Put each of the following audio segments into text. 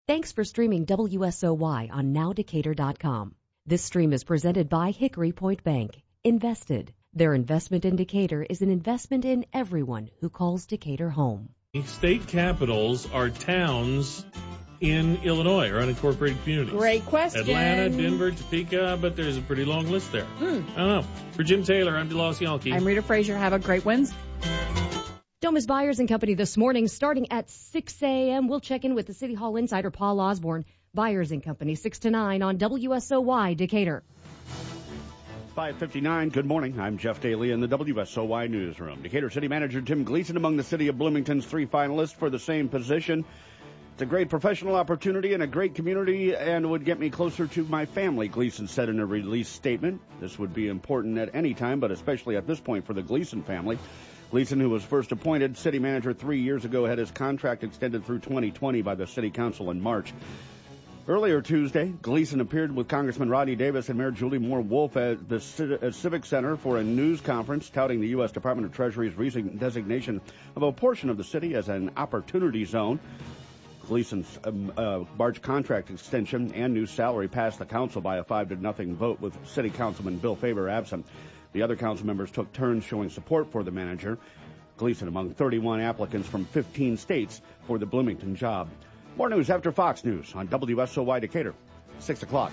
Thanks for streaming WSOY on nowdecatur.com. This stream is presented by Hickory Point Bank. Invested. Their investment in Decatur is an investment in everyone who calls Decatur home. State capitals are towns in Illinois or unincorporated communities. Great question. Atlanta, Denver, Topeka, but there's a pretty long list there. I don't know. For Jim Taylor, I'm DeLos Yalke. I'm Rita Frazier. Have a great Wednesday. Domus Buyers and Company this morning starting at 6 a.m. We'll check in with the City Hall insider Paul Osborne. Buyers and Company 6 to 9 on WSOY Decatur. 5:59. Good morning. I'm Jeff Daly in the WSOY newsroom. Decatur City Manager Tim Gleason among the City of Bloomington's 3 finalists for the same position. It's a great professional opportunity and a great community and would get me closer to my family, Gleason said in a release statement. This would be important at any time, but especially at this point for the Gleason family. Gleason, who was first appointed city manager 3 years ago, had his contract extended through 2020 by the city council in March. Earlier Tuesday, Gleason appeared with Congressman Rodney Davis and Mayor Julie Moore Wolf at the Civic Center for a news conference touting the U.S. Department of Treasury's recent designation of a portion of the city as an opportunity zone. Gleason's March contract extension and new salary passed the council by a 5-0 vote with City Councilman Bill Faber absent. The other council members took turns showing support for the manager. Gleason among 31 applicants from 15 states for the Bloomington job. More news after Fox News on WSOY Decatur, 6 o'clock.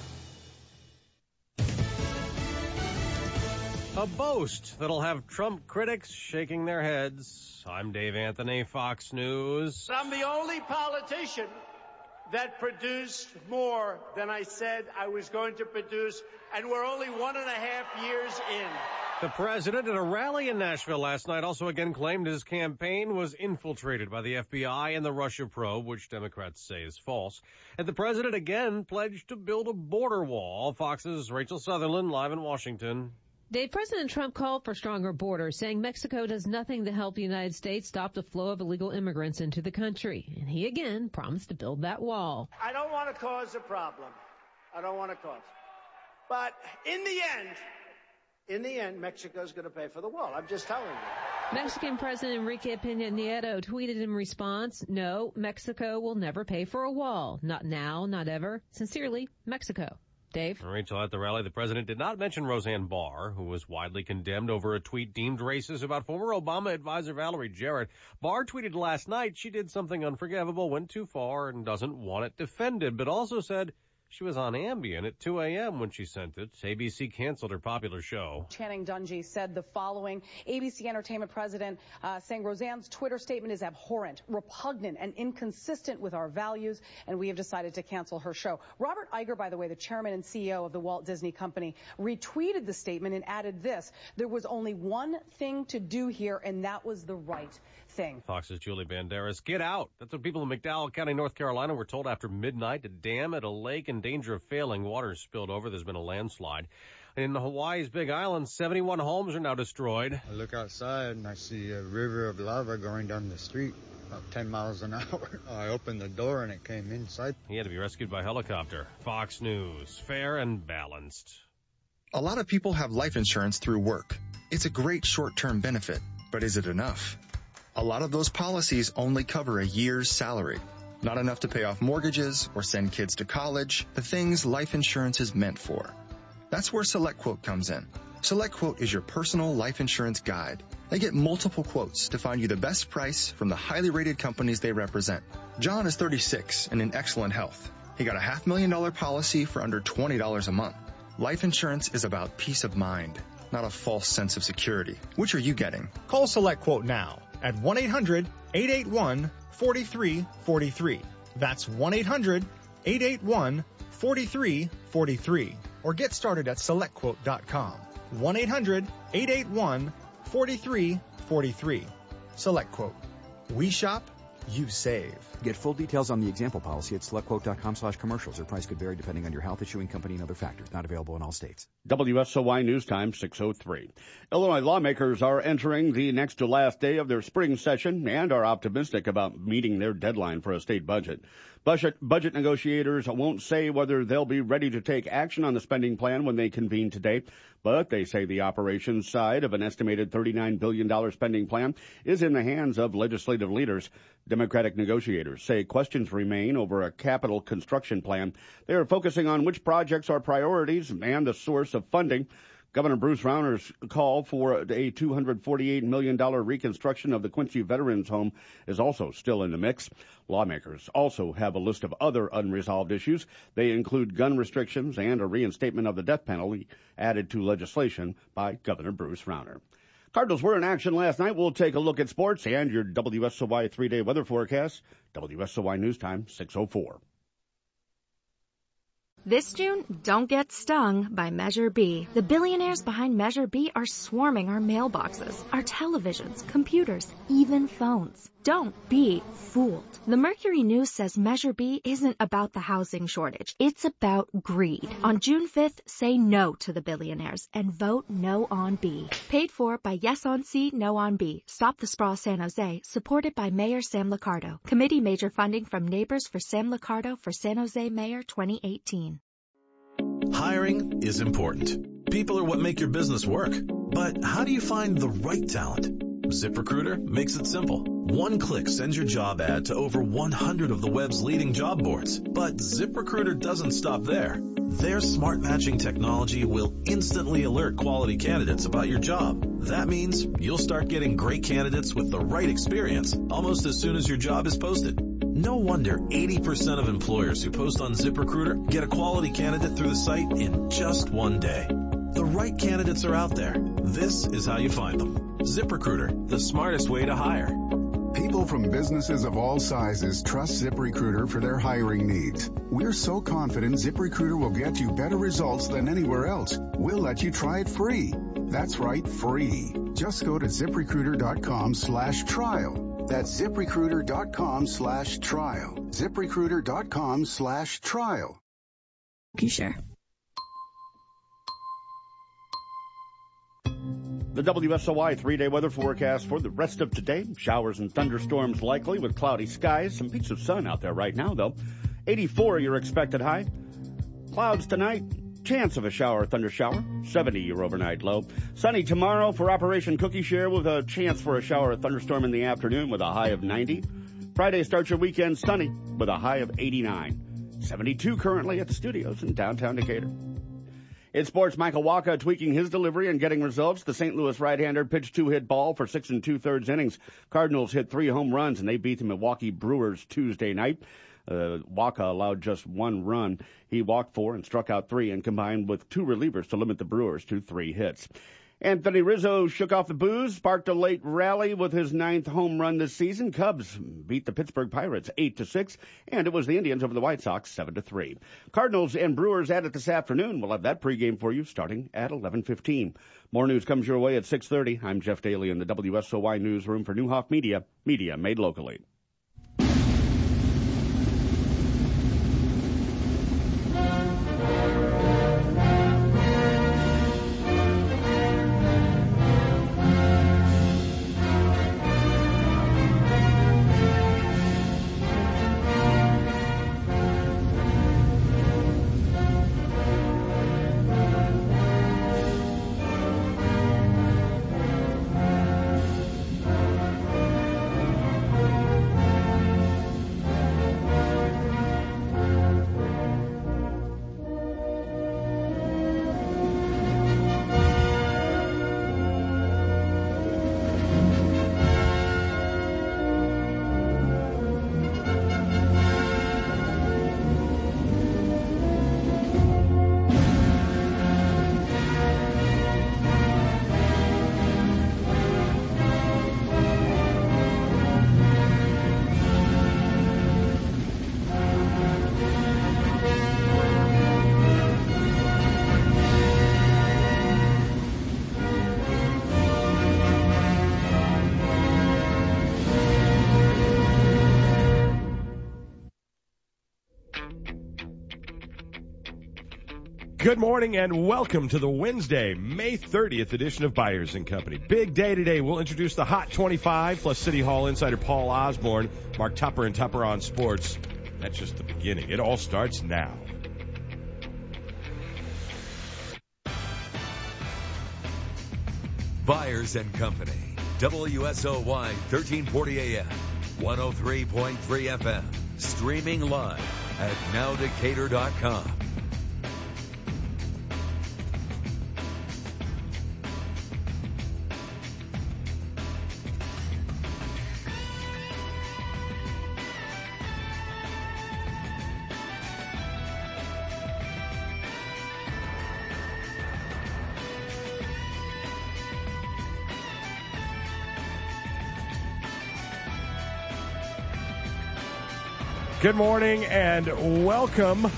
A boast that'll have Trump critics shaking their heads. I'm Dave Anthony, Fox News. I'm the only politician that produced more than I said I was going to produce, and we're only 1.5 years in. The president at a rally in Nashville last night also again claimed his campaign was infiltrated by the FBI and the Russia probe, which Democrats say is false. And the president again pledged to build a border wall. Fox's Rachel Sutherland live in Washington. Dave, President Trump called for stronger borders, saying Mexico does nothing to help the United States stop the flow of illegal immigrants into the country. And he again promised to build that wall. I don't want to cause a problem. But in the end, Mexico's going to pay for the wall. I'm just telling you. Mexican President Enrique Peña Nieto tweeted in response, "No, Mexico will never pay for a wall. Not now, not ever. Sincerely, Mexico." Dave? Rachel, at the rally, the president did not mention Roseanne Barr, who was widely condemned over a tweet deemed racist about former Obama advisor Valerie Jarrett. Barr tweeted last night she did something unforgivable, went too far, and doesn't want it defended, but also said she was on Ambien at 2 a.m. when she sent it. ABC canceled her popular show. Channing Dungey said the following. ABC Entertainment president saying Roseanne's Twitter statement is abhorrent, repugnant, and inconsistent with our values, and we have decided to cancel her show. Robert Iger, by the way, the chairman and CEO of the Walt Disney Company, retweeted the statement and added this: there was only one thing to do here, and that was the right thing. Fox's Julie Banderas, get out. That's what people in McDowell County, North Carolina were told after midnight. A dam at a lake in danger of failing. Water spilled over. There's been a landslide. In Hawaii's Big Island, 71 homes are now destroyed. I look outside and I see a river of lava going down the street about 10 miles an hour. I opened the door and it came inside. He had to be rescued by helicopter. Fox News, fair and balanced. A lot of people have life insurance through work. It's a great short-term benefit, but is it enough? A lot of those policies only cover a year's salary. Not enough to pay off mortgages or send kids to college, the things life insurance is meant for. That's where SelectQuote comes in. SelectQuote is your personal life insurance guide. They get multiple quotes to find you the best price from the highly rated companies they represent. John is 36 and in excellent health. He got a $500,000 policy for under $20 a month. Life insurance is about peace of mind, not a false sense of security. Which are you getting? Call SelectQuote now at 1-800-881-4343. That's 1-800-881-4343. Or get started at SelectQuote.com. 1-800-881-4343. SelectQuote. We shop, you save. Get full details on the example policy at selectquote.com/commercials. Their price could vary depending on your health, issuing company, and other factors. Not available in all states. WSOY News Time, 6:03. Illinois lawmakers are entering the next to last day of their spring session and are optimistic about meeting their deadline for a state budget. Budget negotiators won't say whether they'll be ready to take action on the spending plan when they convene today, but they say the operations side of an estimated $39 billion spending plan is in the hands of legislative leaders. Democratic negotiators lawmakers say questions remain over a capital construction plan. They are focusing on which projects are priorities and the source of funding. Governor Bruce Rauner's call for a $248 million reconstruction of the Quincy Veterans Home is also still in the mix. Lawmakers also have a list of other unresolved issues. They include gun restrictions and a reinstatement of the death penalty added to legislation by Governor Bruce Rauner. Cardinals were in action last night. We'll take a look at sports and your WSOY 3-day weather forecast. WSOY News Time, 6:04. This June, don't get stung by Measure B. The billionaires behind Measure B are swarming our mailboxes, our televisions, computers, even phones. Don't be fooled. The Mercury News says Measure B isn't about the housing shortage. It's about greed. On June 5th, say no to the billionaires and vote no on B. Paid for by Yes on C, No on B. Stop the Sprawl San Jose. Supported by Mayor Sam Liccardo. Committee major funding from Neighbors for Sam Liccardo for San Jose Mayor 2018. Hiring is important. People are what make your business work. But how do you find the right talent? ZipRecruiter makes it simple. One click sends your job ad to over 100 of the web's leading job boards. But ZipRecruiter doesn't stop there. Their smart matching technology will instantly alert quality candidates about your job. That means you'll start getting great candidates with the right experience almost as soon as your job is posted. No wonder 80% of employers who post on ZipRecruiter get a quality candidate through the site in just one day. The right candidates are out there. This is how you find them. ZipRecruiter, the smartest way to hire. People from businesses of all sizes trust ZipRecruiter for their hiring needs. We're so confident ZipRecruiter will get you better results than anywhere else. We'll let you try it free. That's right, free. Just go to ZipRecruiter.com/trial. That's ZipRecruiter.com/trial. ZipRecruiter.com/trial. You sure? The WSOY 3-day weather forecast for the rest of today. Showers and thunderstorms likely with cloudy skies. Some peaks of sun out there right now, though. 84 your expected high. Clouds tonight. Chance of a shower or thunder shower. 70 your overnight low. Sunny tomorrow for Operation Cookie Share with a chance for a shower or thunderstorm in the afternoon with a high of 90. Friday starts your weekend sunny with a high of 89. 72 currently at the studios in downtown Decatur. In sports, Michael Wacha tweaking his delivery and getting results. The St. Louis right-hander pitched 2-hit ball for 6 2/3 innings. Cardinals hit 3 home runs, and they beat the Milwaukee Brewers Tuesday night. Wacha allowed just 1 run. He walked 4 and struck out 3 and combined with 2 relievers to limit the Brewers to 3 hits. Anthony Rizzo shook off the booze, sparked a late rally with his 9th home run this season. Cubs beat the Pittsburgh Pirates 8-6, and it was the Indians over the White Sox 7-3. Cardinals and Brewers at it this afternoon. We'll have that pregame for you starting at 11:15. More news comes your way at 6:30. I'm Jeff Daly in the WSOY newsroom for Newhoff Media, media made locally. Good morning and welcome to the Wednesday, May 30th edition of Byers & Company. Big day today. We'll introduce the Hot 25 plus City Hall insider Paul Osborne, Mark Tupper and Tupper on Sports. That's just the beginning. It all starts now. Byers & Company, WSOY 1340 AM. 103.3 FM. Streaming live at nowdecatur.com. Good morning and welcome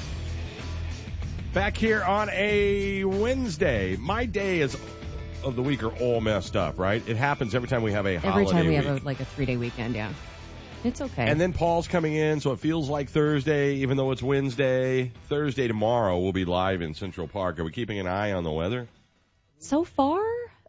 back here on a Wednesday. My days of the week are all messed up, right? It happens every time we have a holiday Every time we week. have a 3-day weekend, yeah. It's okay. And then Paul's coming in, so it feels like Thursday, even though it's Wednesday. Thursday tomorrow, we'll be live in Central Park. Are we keeping an eye on the weather? So far,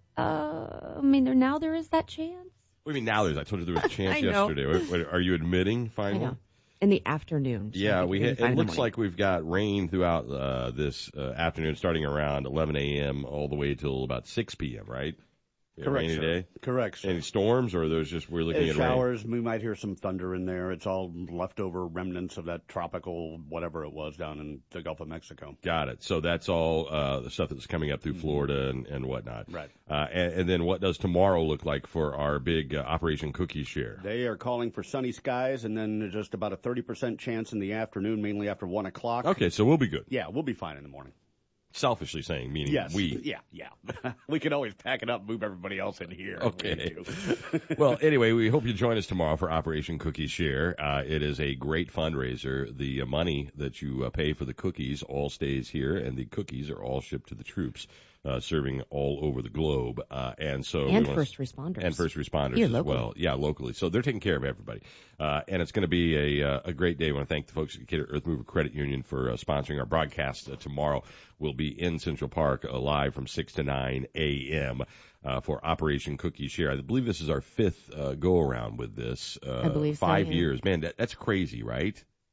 now there is that chance. What do you mean now? I told you there was a chance I know. yesterday. Are you admitting finally? I know. In the afternoon. Yeah, it looks like we've got rain throughout this afternoon, starting around 11 a.m. all the way till about 6 p.m., right? Correct, rainy sir. day? Correct, sir. Any storms, or are those just we're looking at showers? We might hear some thunder in there. It's all leftover remnants of that tropical whatever it was down in the Gulf of Mexico. Got it. So that's all the stuff that's coming up through Florida and whatnot. Right. And then what does tomorrow look like for our big Operation Cookie Share? They are calling for sunny skies, and then just about a 30% chance in the afternoon, mainly after 1 o'clock. Okay, so we'll be good. Yeah, we'll be fine in the morning. Selfishly saying, meaning yes. we. Yeah. We can always pack it up, move everybody else in here. Okay. Well, anyway, we hope you join us tomorrow for Operation Cookie Share. It is a great fundraiser. The money that you pay for the cookies all stays here, and the cookies are all shipped to the troops. Serving all over the globe, and first responders here as locally. Well. Yeah, locally. So they're taking care of everybody, and it's going to be a great day. I want to thank the folks at Decatur Earth Mover Credit Union for sponsoring our broadcast tomorrow. We'll be in Central Park live from 6 to 9 a.m. For Operation Cookie Share. I believe this is our fifth go around with this. I believe 5 so, years, man. That's crazy, right?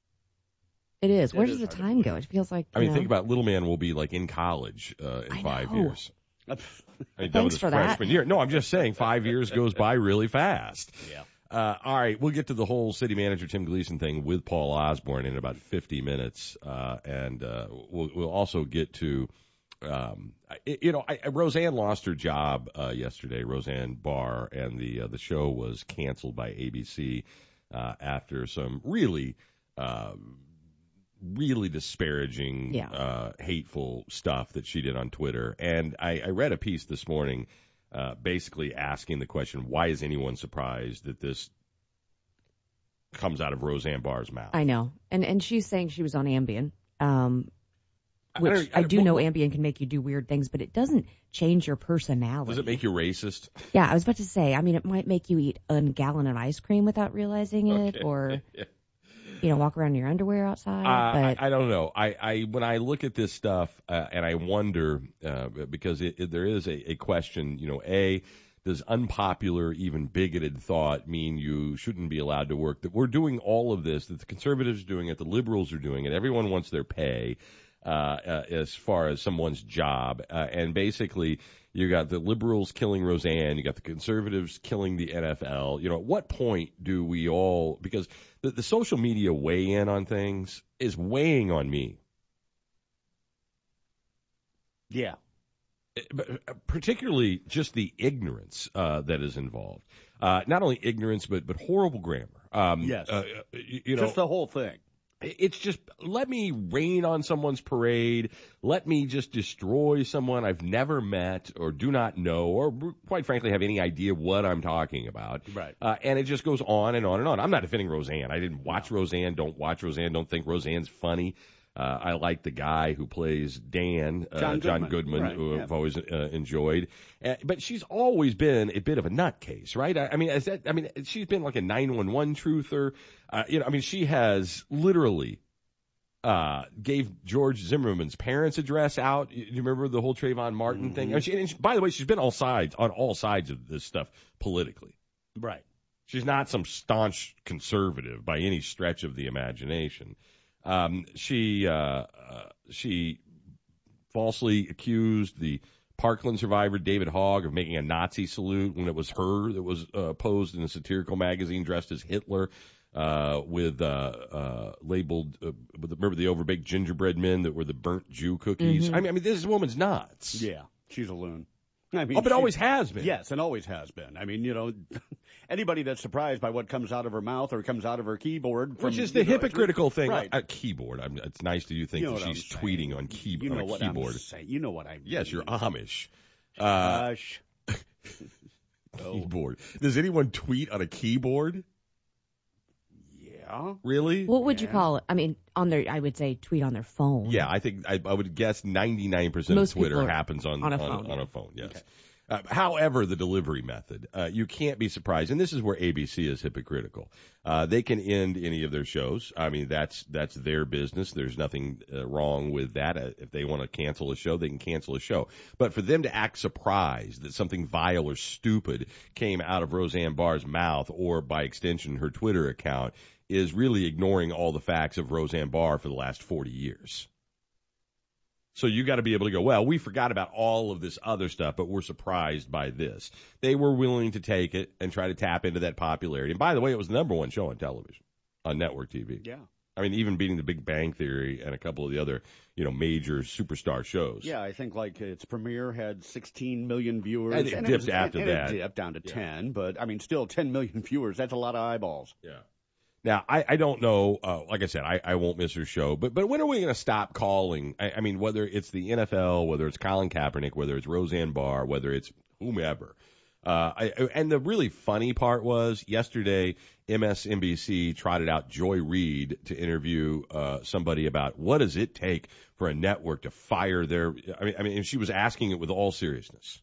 It is. Where does the time go? It feels like. Think about Little Man will be like in college in 5 years. Thanks for freshman that. year. No, I'm just saying 5 years goes by really fast. Yeah. All right, we'll get to the whole city manager Tim Gleason thing with Paul Osborne in about 50 minutes, and we'll also get to. Roseanne lost her job yesterday. Roseanne Barr, and the show was canceled by ABC after some really disparaging, hateful stuff that she did on Twitter. And I read a piece this morning basically asking the question, why is anyone surprised that this comes out of Roseanne Barr's mouth? I know. And she's saying she was on Ambien, which I do know Ambien can make you do weird things, but it doesn't change your personality. Does it make you racist? Yeah, I was about to say, it might make you eat a gallon of ice cream without realizing it, or... walk around in your underwear outside. But I don't know. When I look at this stuff and I wonder because there is a question. Does unpopular, even bigoted thought mean you shouldn't be allowed to work? That we're doing all of this. That the conservatives are doing it. The liberals are doing it. Everyone wants their pay as far as someone's job. And basically, you got the liberals killing Roseanne. You got the conservatives killing the NFL. At what point do we all, because the social media weigh in on things is weighing on me. Yeah. Particularly just the ignorance that is involved. Not only ignorance, but horrible grammar. Yes. Just the whole thing. It's just, let me rain on someone's parade. Let me just destroy someone I've never met or do not know or, quite frankly, have any idea what I'm talking about. Right. And it just goes on and on and on. I'm not defending Roseanne. I didn't watch Roseanne. Don't watch Roseanne. Don't think Roseanne's funny. I like the guy who plays Dan, John Goodman, right, who I've always enjoyed. But she's always been a bit of a nutcase, right? She's been like a 911 truther. She has literally gave George Zimmerman's parents' address out. You remember the whole Trayvon Martin thing? By the way, she's been on all sides of this stuff politically. Right. She's not some staunch conservative by any stretch of the imagination. She falsely accused the Parkland survivor David Hogg of making a Nazi salute when it was her that was posed in a satirical magazine dressed as Hitler with labeled, remember the overbaked gingerbread men that were the burnt Jew cookies? I mean, this woman's nuts. Yeah, she's a loon. I mean, but always has been. Yes, and always has been. I mean, anybody that's surprised by what comes out of her mouth or comes out of her keyboard, which is the hypocritical thing. Right. Keyboard. It's nice that you think that she's tweeting on keyboard. You know on a what keyboard. I'm saying. You know what I mean. Yes, you're Amish. Keyboard. Does anyone tweet on a keyboard? Yeah. Really? What would you call it? I mean, I would say tweet on their phone. Yeah, I think I would guess 99% of Twitter happens on a phone. Yes. Okay. However, the delivery method, you can't be surprised, and this is where ABC is hypocritical. They can end any of their shows. I mean, that's their business. There's nothing wrong with that. If they want to cancel a show, they can cancel a show. But for them to act surprised that something vile or stupid came out of Roseanne Barr's mouth, or by extension her Twitter account, is really ignoring all the facts of Roseanne Barr for the last 40 years. So you got to be able to go, well, we forgot about all of this other stuff, but we're surprised by this. They were willing to take it and try to tap into that popularity. And by the way, it was the number one show on television, on network TV. Yeah. I mean, even beating The Big Bang Theory and a couple of the other, major superstar shows. Yeah, I think like its premiere had 16 million viewers. And it dipped after that. It dipped down to 10, but I mean, still 10 million viewers. That's a lot of eyeballs. Yeah. Now, I don't know, like I said, I won't miss her show, but when are we going to stop calling? I mean, whether it's the NFL, whether it's Colin Kaepernick, whether it's Roseanne Barr, whether it's whomever. And the really funny part was yesterday, MSNBC trotted out Joy Reid to interview somebody about what does it take for a network to fire their, I mean, she was asking it with all seriousness.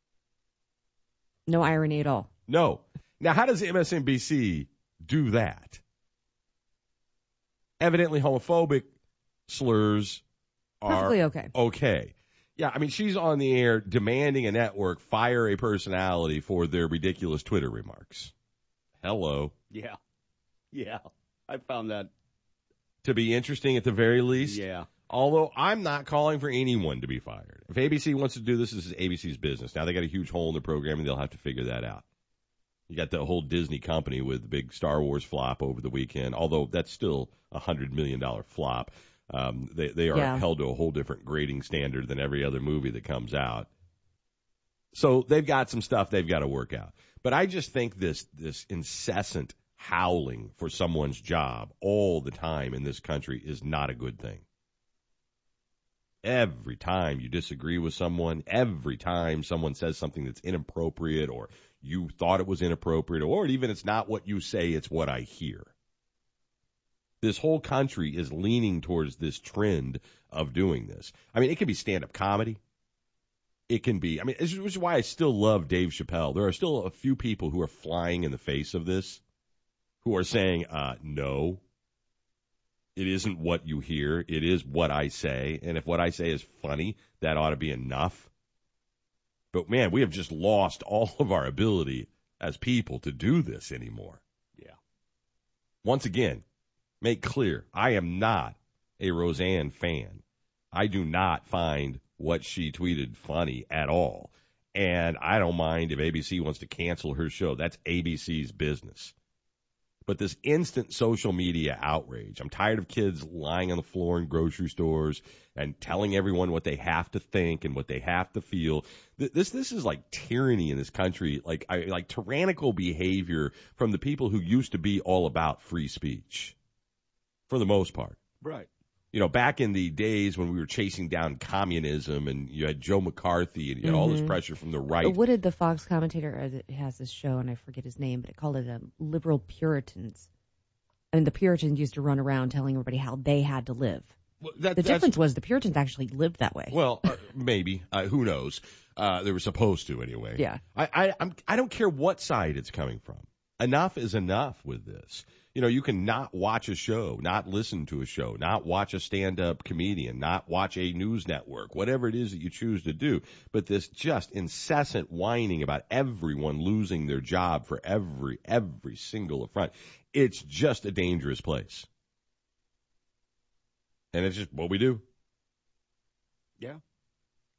No irony at all. No. Now, how does MSNBC do that? Evidently homophobic slurs are perfectly okay. Yeah, I mean, she's on the air demanding a network fire a personality for their ridiculous Twitter remarks. Hello. Yeah. I found that to be interesting at the very least. Yeah. Although I'm not calling for anyone to be fired. If ABC wants to do this is ABC's business. Now they got a huge hole in their programming. They'll have to figure that out. You got the whole Disney company with the big Star Wars flop over the weekend, although that's still a $100 million flop. They are held to a whole different grading standard than every other movie that comes out. So they've got some stuff they've got to work out. But I just think this incessant howling for someone's job all the time in this country is not a good thing. Every time you disagree with someone, every time someone says something that's inappropriate or you thought it was inappropriate, or even it's not what you say, it's what I hear. This whole country is leaning towards this trend of doing this. I mean, it can be stand-up comedy. It can be, which is why I still love Dave Chappelle. There are still a few people who are flying in the face of this, who are saying, no, it isn't what you hear. It is what I say. And if what I say is funny, that ought to be enough. But, man, we have just lost all of our ability as people to do this anymore. Yeah. Once again, make clear, I am not a Roseanne fan. I do not find what she tweeted funny at all. And I don't mind if ABC wants to cancel her show. That's ABC's business. But this instant social media outrage, I'm tired of kids lying on the floor in grocery stores and telling everyone what they have to think and what they have to feel. This is like tyranny in this country, like tyrannical behavior from the people who used to be all about free speech, for the most part. Right. Back in the days when we were chasing down communism and you had Joe McCarthy and you had all this pressure from the right. What did the Fox commentator, it has this show, and I forget his name, but it called it Liberal Puritans. And the Puritans used to run around telling everybody how they had to live. Well, the difference was the Puritans actually lived that way. Well, maybe. Who knows? They were supposed to anyway. Yeah. I don't care what side it's coming from. Enough is enough with this. You can not watch a show, not listen to a show, not watch a stand-up comedian, not watch a news network, whatever it is that you choose to do. But this just incessant whining about everyone losing their job for every single affront, it's just a dangerous place. And it's just what we do. Yeah.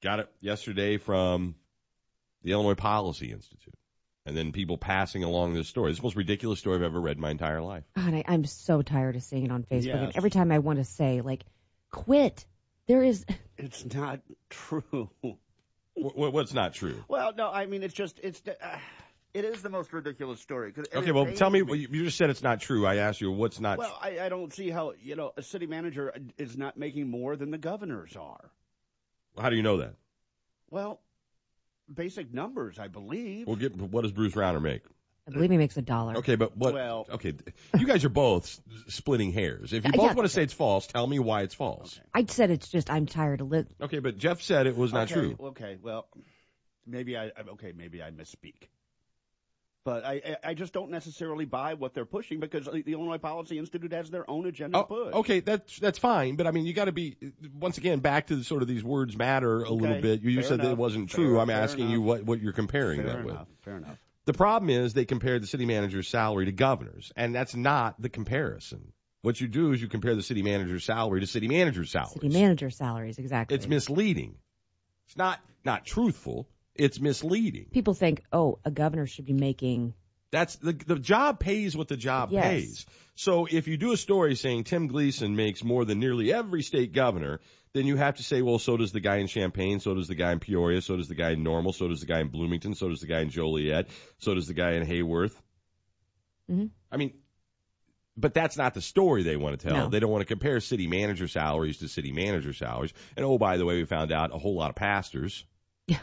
Got it yesterday from the Illinois Policy Institute. And then people passing along this story. It's the most ridiculous story I've ever read in my entire life. God, I'm so tired of seeing it on Facebook. Yes. And every time I want to say, like, quit. There is. It's not true. What's not true? Well, no, I mean, it is the most ridiculous story. Okay, well, tell me. You just said it's not true. I asked you what's not true. Well, I don't see how, a city manager is not making more than the governors are. How do you know that? Well, basic numbers, I believe. Well, what does Bruce Rauner make? I believe he makes $1. Okay, but what? Well, okay, you guys are both splitting hairs. If you both want to say it's false, tell me why it's false. Okay. I said it's just I'm tired of living. Okay, but Jeff said it was not true. Okay, well, maybe I misspeak. But I just don't necessarily buy what they're pushing because the Illinois Policy Institute has their own agenda to push. Okay, that's fine. But, I mean, you got to be, once again, back to sort of these words matter a little bit. You said that it wasn't true. I'm asking you what you're comparing that with. Fair enough. The problem is they compared the city manager's salary to governors, and that's not the comparison. What you do is you compare the city manager's salary to city manager's salaries. City manager salaries, exactly. It's misleading. It's not truthful. It's misleading. People think, a governor should be making. That's the job pays what the job pays. So if you do a story saying Tim Gleason makes more than nearly every state governor, then you have to say, well, so does the guy in Champaign, so does the guy in Peoria, so does the guy in Normal, so does the guy in Bloomington, so does the guy in Joliet, so does the guy in Hayworth. Mm-hmm. I mean, but that's not the story they want to tell. No. They don't want to compare city manager salaries to city manager salaries. And, oh, by the way, we found out a whole lot of pastors. Yeah.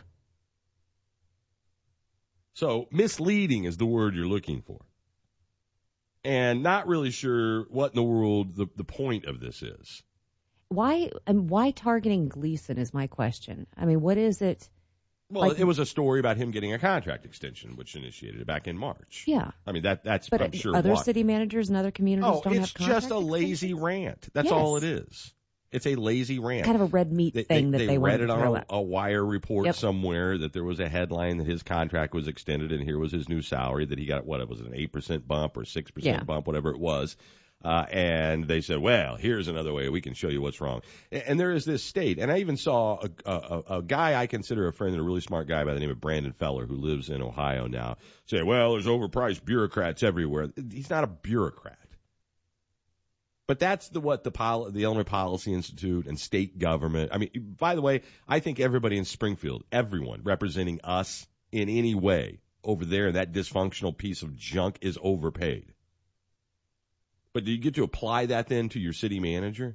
So misleading is the word you're looking for. And not really sure what in the world the point of this is. Why targeting Gleason is my question. I mean, what is it? Well, it was a story about him getting a contract extension, which initiated it back in March. Yeah. I mean, that's but I'm sure other why. city managers and other communities don't have it's contract just a lazy extensions? rant. That's Yes. all it is. It's a lazy rant. Kind of a red meat thing that they read wanted it to throw on out. a wire report Yep. somewhere that there was a headline that his contract was extended and here was his new salary that he got. What was it, an 8% bump or 6% bump, whatever it was. And they said, well, here's another way we can show you what's wrong. And there is this state. And I even saw a guy I consider a friend and a really smart guy by the name of Brandon Feller who lives in Ohio now say, well, there's overpriced bureaucrats everywhere. He's not a bureaucrat. But that's what the Illinois Policy Institute and state government. I mean, by the way, I think everybody in Springfield, everyone representing us in any way over there, that dysfunctional piece of junk is overpaid. But do you get to apply that then to your city manager?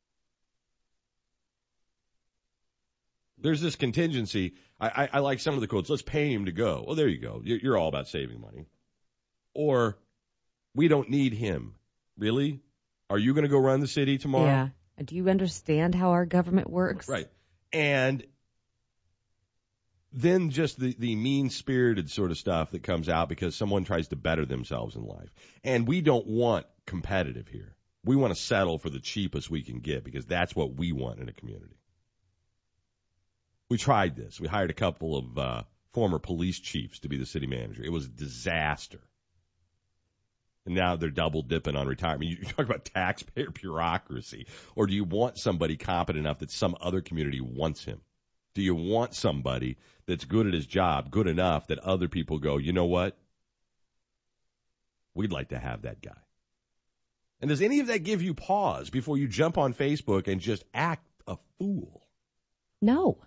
There's this contingency. I like some of the quotes. Let's pay him to go. Well, there you go. You're all about saving money. Or we don't need him. Really? Are you going to go run the city tomorrow? Yeah. Do you understand how our government works? Right. And then just the mean-spirited sort of stuff that comes out because someone tries to better themselves in life. And we don't want competitive here. We want to settle for the cheapest we can get because that's what we want in a community. We tried this. We hired a couple of former police chiefs to be the city manager. It was a disaster. And now they're double dipping on retirement. You talk about taxpayer bureaucracy. Or do you want somebody competent enough that some other community wants him? Do you want somebody that's good at his job, good enough that other people go, you know what? We'd like to have that guy. And does any of that give you pause before you jump on Facebook and just act a fool? No.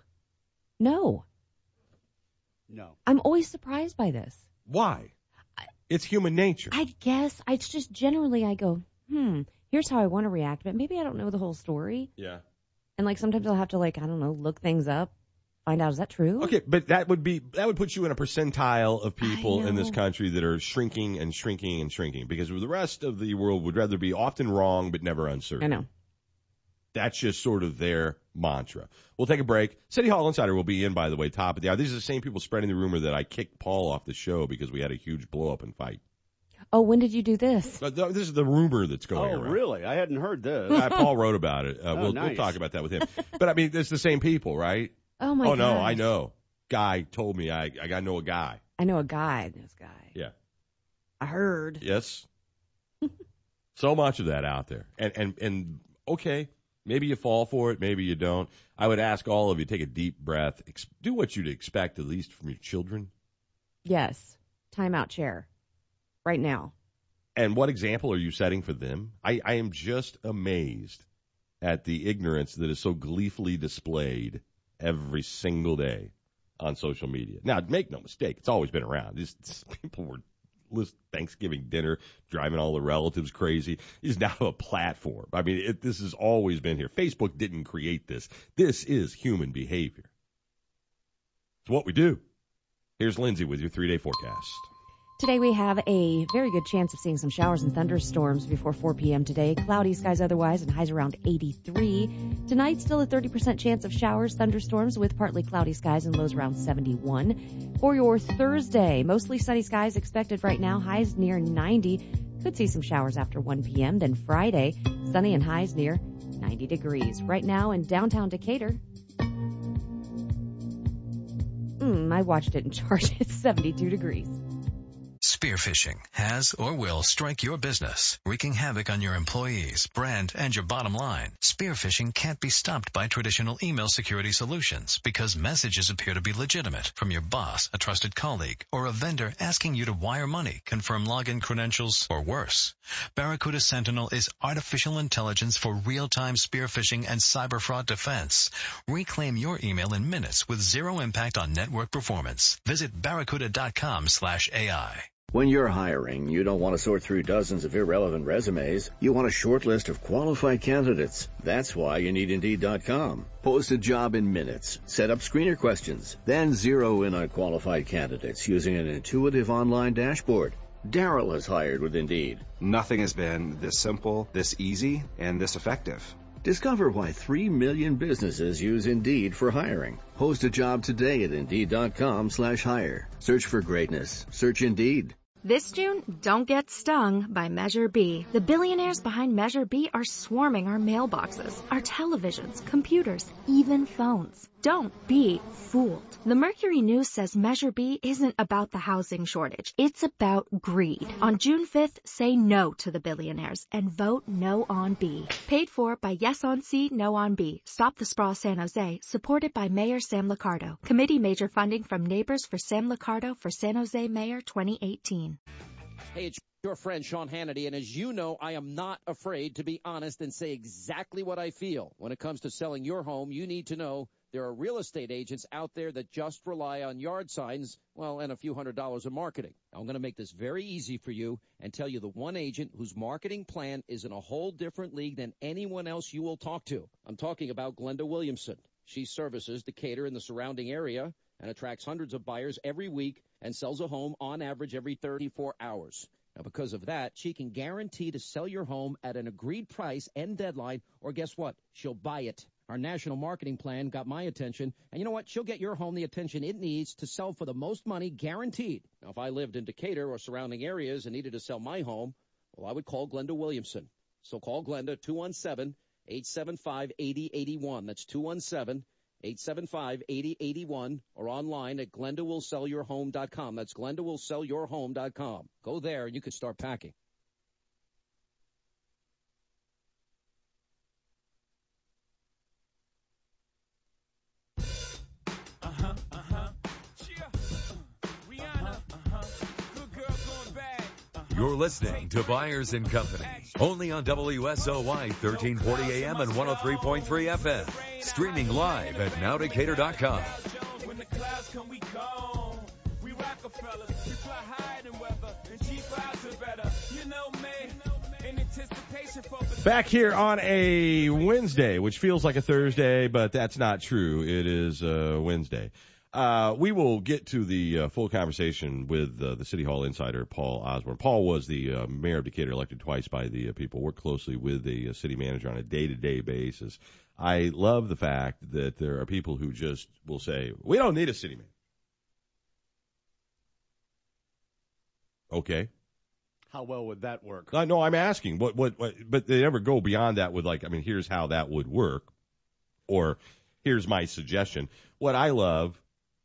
I'm always surprised by this. Why? It's human nature. I guess. It's just generally I go, here's how I want to react, but maybe I don't know the whole story. Yeah. And sometimes I'll have to look things up, find out, is that true? Okay, but that would put you in a percentile of people in this country that are shrinking and shrinking and shrinking because the rest of the world would rather be often wrong but never uncertain. I know. That's just sort of their mantra. We'll take a break. City Hall Insider will be in, by the way, top of the hour. These are the same people spreading the rumor that I kicked Paul off the show because we had a huge blow-up and fight. Oh, when did you do this? This is the rumor that's going around. Oh, really? I hadn't heard this. Paul wrote about it. We'll nice. talk about that with him. But, I mean, it's the same people, right? Oh, my God. Oh, no, I know. Guy told me I got to know a guy. I know a guy. This guy. Yeah. I heard. Yes. So much of that out there. And okay, Maybe you fall for it, maybe you don't. I would ask all of you, take a deep breath. Do what you'd expect, at least from your children. Yes. Timeout chair. Right now. And what example are you setting for them? I am just amazed at the ignorance that is so gleefully displayed every single day on social media. Now, make no mistake, it's always been around. People were Thanksgiving dinner, driving all the relatives crazy. It's now a platform. I mean, this has always been here. Facebook didn't create this. This is human behavior. It's what we do. Here's Lindsay with your 3-day forecast. Today we have a very good chance of seeing some showers and thunderstorms before 4 p.m. today. Cloudy skies otherwise and highs around 83. Tonight, still a 30% chance of showers, thunderstorms with partly cloudy skies and lows around 71. For your Thursday, mostly sunny skies expected right now, highs near 90. Could see some showers after 1 p.m. Then Friday, sunny and highs near 90 degrees. Right now in downtown Decatur, I watched it in charge. It's 72 degrees. Spearphishing has or will strike your business, wreaking havoc on your employees, brand, and your bottom line. Spearphishing can't be stopped by traditional email security solutions because messages appear to be legitimate from your boss, a trusted colleague, or a vendor asking you to wire money, confirm login credentials, or worse. Barracuda Sentinel is artificial intelligence for real-time spearphishing and cyber fraud defense. Reclaim your email in minutes with zero impact on network performance. Visit barracuda.com/AI. When you're hiring, you don't want to sort through dozens of irrelevant resumes. You want a short list of qualified candidates. That's why you need Indeed.com. Post a job in minutes. Set up screener questions. Then zero in on qualified candidates using an intuitive online dashboard. Daryl is hired with Indeed. Nothing has been this simple, this easy, and this effective. Discover why 3 million businesses use Indeed for hiring. Post a job today at Indeed.com/hire. Search for greatness. Search Indeed. This June, don't get stung by Measure B. The billionaires behind Measure B are swarming our mailboxes, our televisions, computers, even phones. Don't be fooled. The Mercury News says Measure B isn't about the housing shortage. It's about greed. On June 5th, say no to the billionaires and vote no on B. Paid for by Yes on C, No on B. Stop the Sprawl San Jose. Supported by Mayor Sam Liccardo. Committee major funding from Neighbors for Sam Liccardo for San Jose Mayor 2018. Hey, it's your friend Sean Hannity, and as you know, I am not afraid to be honest and say exactly what I feel. When it comes to selling your home, you need to know there are real estate agents out there that just rely on yard signs, well, and a few $100s of marketing. I'm going to make this very easy for you and tell you the one agent whose marketing plan is in a whole different league than anyone else you will talk to. I'm talking about Glenda Williamson. She services Decatur and the surrounding area and attracts hundreds of buyers every week and sells a home on average every 34 hours. Now, because of that, she can guarantee to sell your home at an agreed price and deadline, or guess what? She'll buy it. Our national marketing plan got my attention, and you know what? She'll get your home the attention it needs to sell for the most money, guaranteed. Now, if I lived in Decatur or surrounding areas and needed to sell my home, well, I would call Glenda Williamson. So call Glenda, 217-875-8081. That's 217-875-8081, or online at glendawillsellyourhome.com. That's glendawillsellyourhome.com. Go there and you can start packing. You're listening to Byers and Company, only on WSOY 1340 AM and 103.3 FM. Streaming live at nowdecatur.com. When the clouds come, we gone. We Rockefellers, we fly higher than weather, and cheap vibes are better. You know me, in anticipation for... Back here on a Wednesday, which feels like a Thursday, but that's not true. It is Wednesday. We will get to the full conversation with the City Hall insider, Paul Osborne. Paul was the mayor of Decatur, elected twice by the people, worked closely with the city manager on a day-to-day basis. I love the fact that there are people who just will say, we don't need a city manager. Okay. How well would that work? No, I'm asking. What, but they never go beyond that with here's how that would work, or here's my suggestion. What I love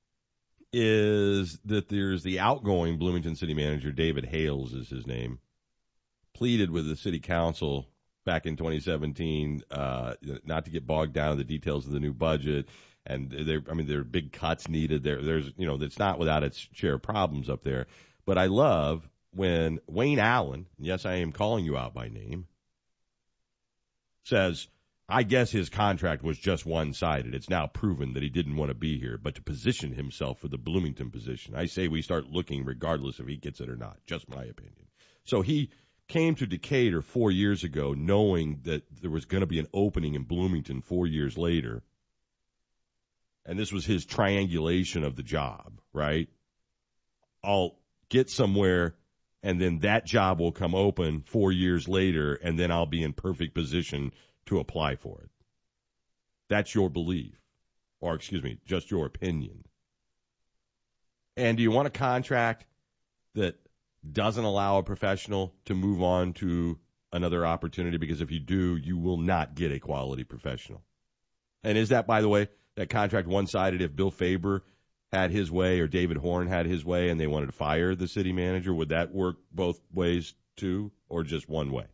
is that there's the outgoing Bloomington city manager, David Hales is his name, pleaded with the city council back in 2017, not to get bogged down in the details of the new budget. And there are big cuts needed. There's, it's not without its share of problems up there. But I love when Wayne Allen, yes, I am calling you out by name, says, I guess his contract was just one-sided. It's now proven that he didn't want to be here, but to position himself for the Bloomington position. I say we start looking regardless if he gets it or not. Just my opinion. So he came to Decatur 4 years ago knowing that there was going to be an opening in Bloomington 4 years later. And this was his triangulation of the job, right? I'll get somewhere, and then that job will come open 4 years later, and then I'll be in perfect position to apply for it. That's your belief, or just your opinion. And do you want a contract that doesn't allow a professional to move on to another opportunity? Because if you do, you will not get a quality professional. And is that, by the way, that contract one-sided if Bill Faber had his way or David Horn had his way and they wanted to fire the city manager? Would that work both ways too, or just one way?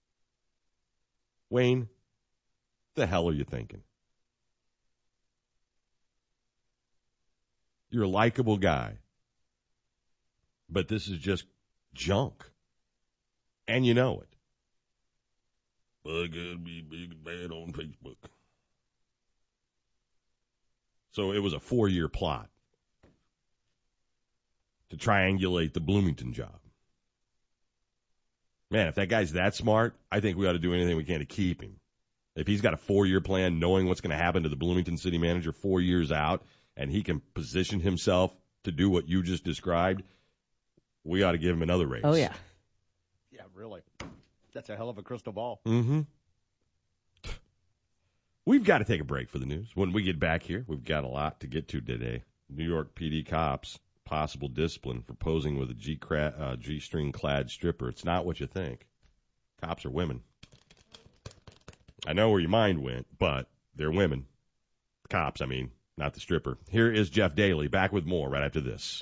Wayne, the hell are you thinking? You're a likable guy, but this is just junk, and you know it. But I gotta be big and bad on Facebook. So it was a 4-year plot to triangulate the Bloomington job. Man, if that guy's that smart, I think we ought to do anything we can to keep him. If he's got a 4-year plan, knowing what's going to happen to the Bloomington city manager 4 years out, and he can position himself to do what you just described, we ought to give him another raise. Oh, yeah. Yeah, really. That's a hell of a crystal ball. Mm-hmm. We've got to take a break for the news. When we get back here, we've got a lot to get to today. New York PD cops, possible discipline for posing with a G-string clad stripper. It's not what you think. Cops are women. I know where your mind went, but they're women. Cops, not the stripper. Here is Jeff Daly, back with more right after this.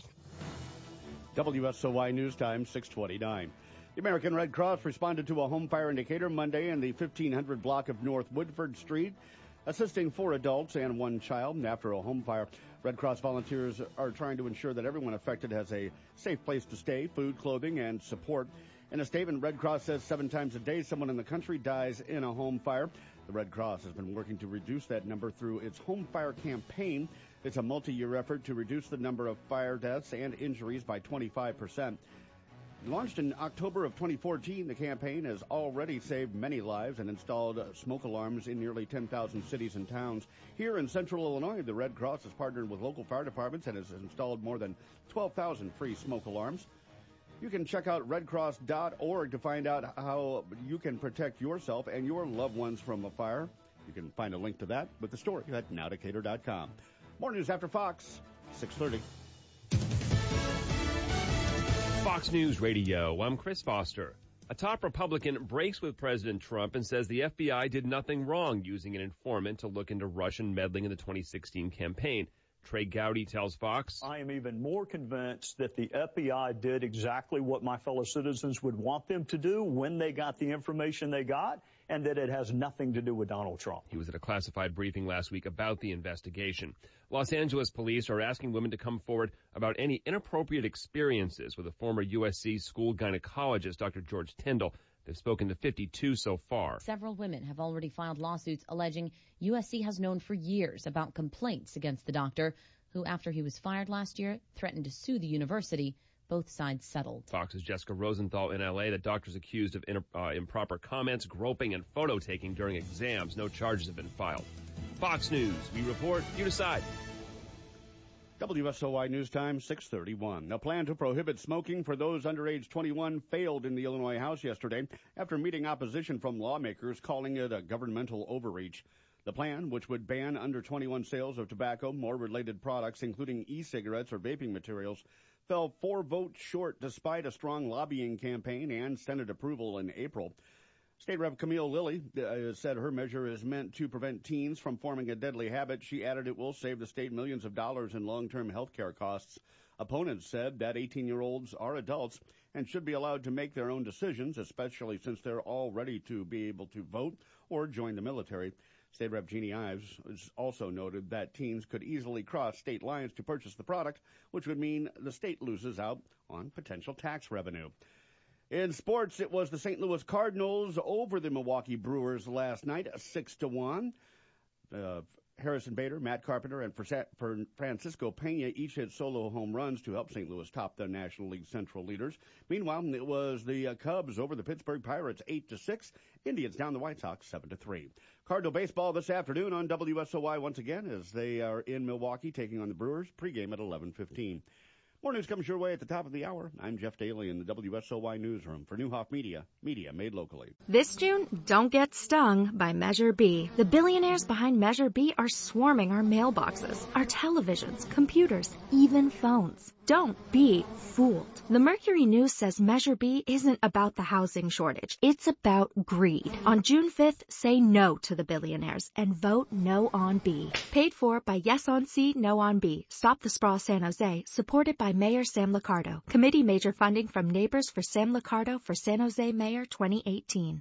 WSOY News Time, 6:29. The American Red Cross responded to a home fire in Decatur Monday in the 1500 block of North Woodford Street, assisting 4 adults and 1 child after a home fire. Red Cross volunteers are trying to ensure that everyone affected has a safe place to stay, food, clothing, and support. In a statement, Red Cross says 7 times a day someone in the country dies in a home fire. The Red Cross has been working to reduce that number through its home fire campaign. It's a multi-year effort to reduce the number of fire deaths and injuries by 25%. Launched in October of 2014, the campaign has already saved many lives and installed smoke alarms in nearly 10,000 cities and towns. Here in central Illinois, the Red Cross has partnered with local fire departments and has installed more than 12,000 free smoke alarms. You can check out redcross.org to find out how you can protect yourself and your loved ones from a fire. You can find a link to that with the story at nowdecatur.com. More news after Fox, 6:30. Fox News Radio, I'm Chris Foster. A top Republican breaks with President Trump and says the FBI did nothing wrong using an informant to look into Russian meddling in the 2016 campaign. Trey Gowdy tells Fox, I am even more convinced that the FBI did exactly what my fellow citizens would want them to do when they got the information they got, and that it has nothing to do with Donald Trump. He was at a classified briefing last week about the investigation. Los Angeles police are asking women to come forward about any inappropriate experiences with a former USC school gynecologist, Dr. George Tyndall. They've spoken to 52 so far. Several women have already filed lawsuits alleging USC has known for years about complaints against the doctor, who, after he was fired last year, threatened to sue the university. Both sides settled. Fox's Jessica Rosenthal in L.A. The doctor's accused of improper comments, groping, and photo taking during exams. No charges have been filed. Fox News, we report, you decide. WSOY News Time, 6:31. A plan to prohibit smoking for those under age 21 failed in the Illinois House yesterday after meeting opposition from lawmakers calling it a governmental overreach. The plan, which would ban under 21 sales of tobacco or related products, including e-cigarettes or vaping materials, fell 4 votes short despite a strong lobbying campaign and Senate approval in April. State Rep. Camille Lilly said her measure is meant to prevent teens from forming a deadly habit. She added it will save the state millions of dollars in long-term health care costs. Opponents said that 18-year-olds are adults and should be allowed to make their own decisions, especially since they're all ready to be able to vote or join the military. State Rep. Jeannie Ives has also noted that teens could easily cross state lines to purchase the product, which would mean the state loses out on potential tax revenue. In sports, it was the St. Louis Cardinals over the Milwaukee Brewers last night, 6-1. Harrison Bader, Matt Carpenter, and Francisco Pena each hit solo home runs to help St. Louis top the National League Central leaders. Meanwhile, it was the Cubs over the Pittsburgh Pirates 8-6. Indians down the White Sox 7-3. Cardinal baseball this afternoon on WSOY once again as they are in Milwaukee taking on the Brewers. Pregame at 11:15. More news comes your way at the top of the hour. I'm Jeff Daly in the WSOY newsroom for Newhoff Media, media made locally. This June, don't get stung by Measure B. The billionaires behind Measure B are swarming our mailboxes, our televisions, computers, even phones. Don't be fooled. The Mercury News says Measure B isn't about the housing shortage. It's about greed. On June 5th, say no to the billionaires and vote no on B. Paid for by Yes on C, No on B. Stop the Sprawl San Jose. Supported by Mayor Sam Liccardo. Committee major funding from Neighbors for Sam Liccardo for San Jose Mayor 2018.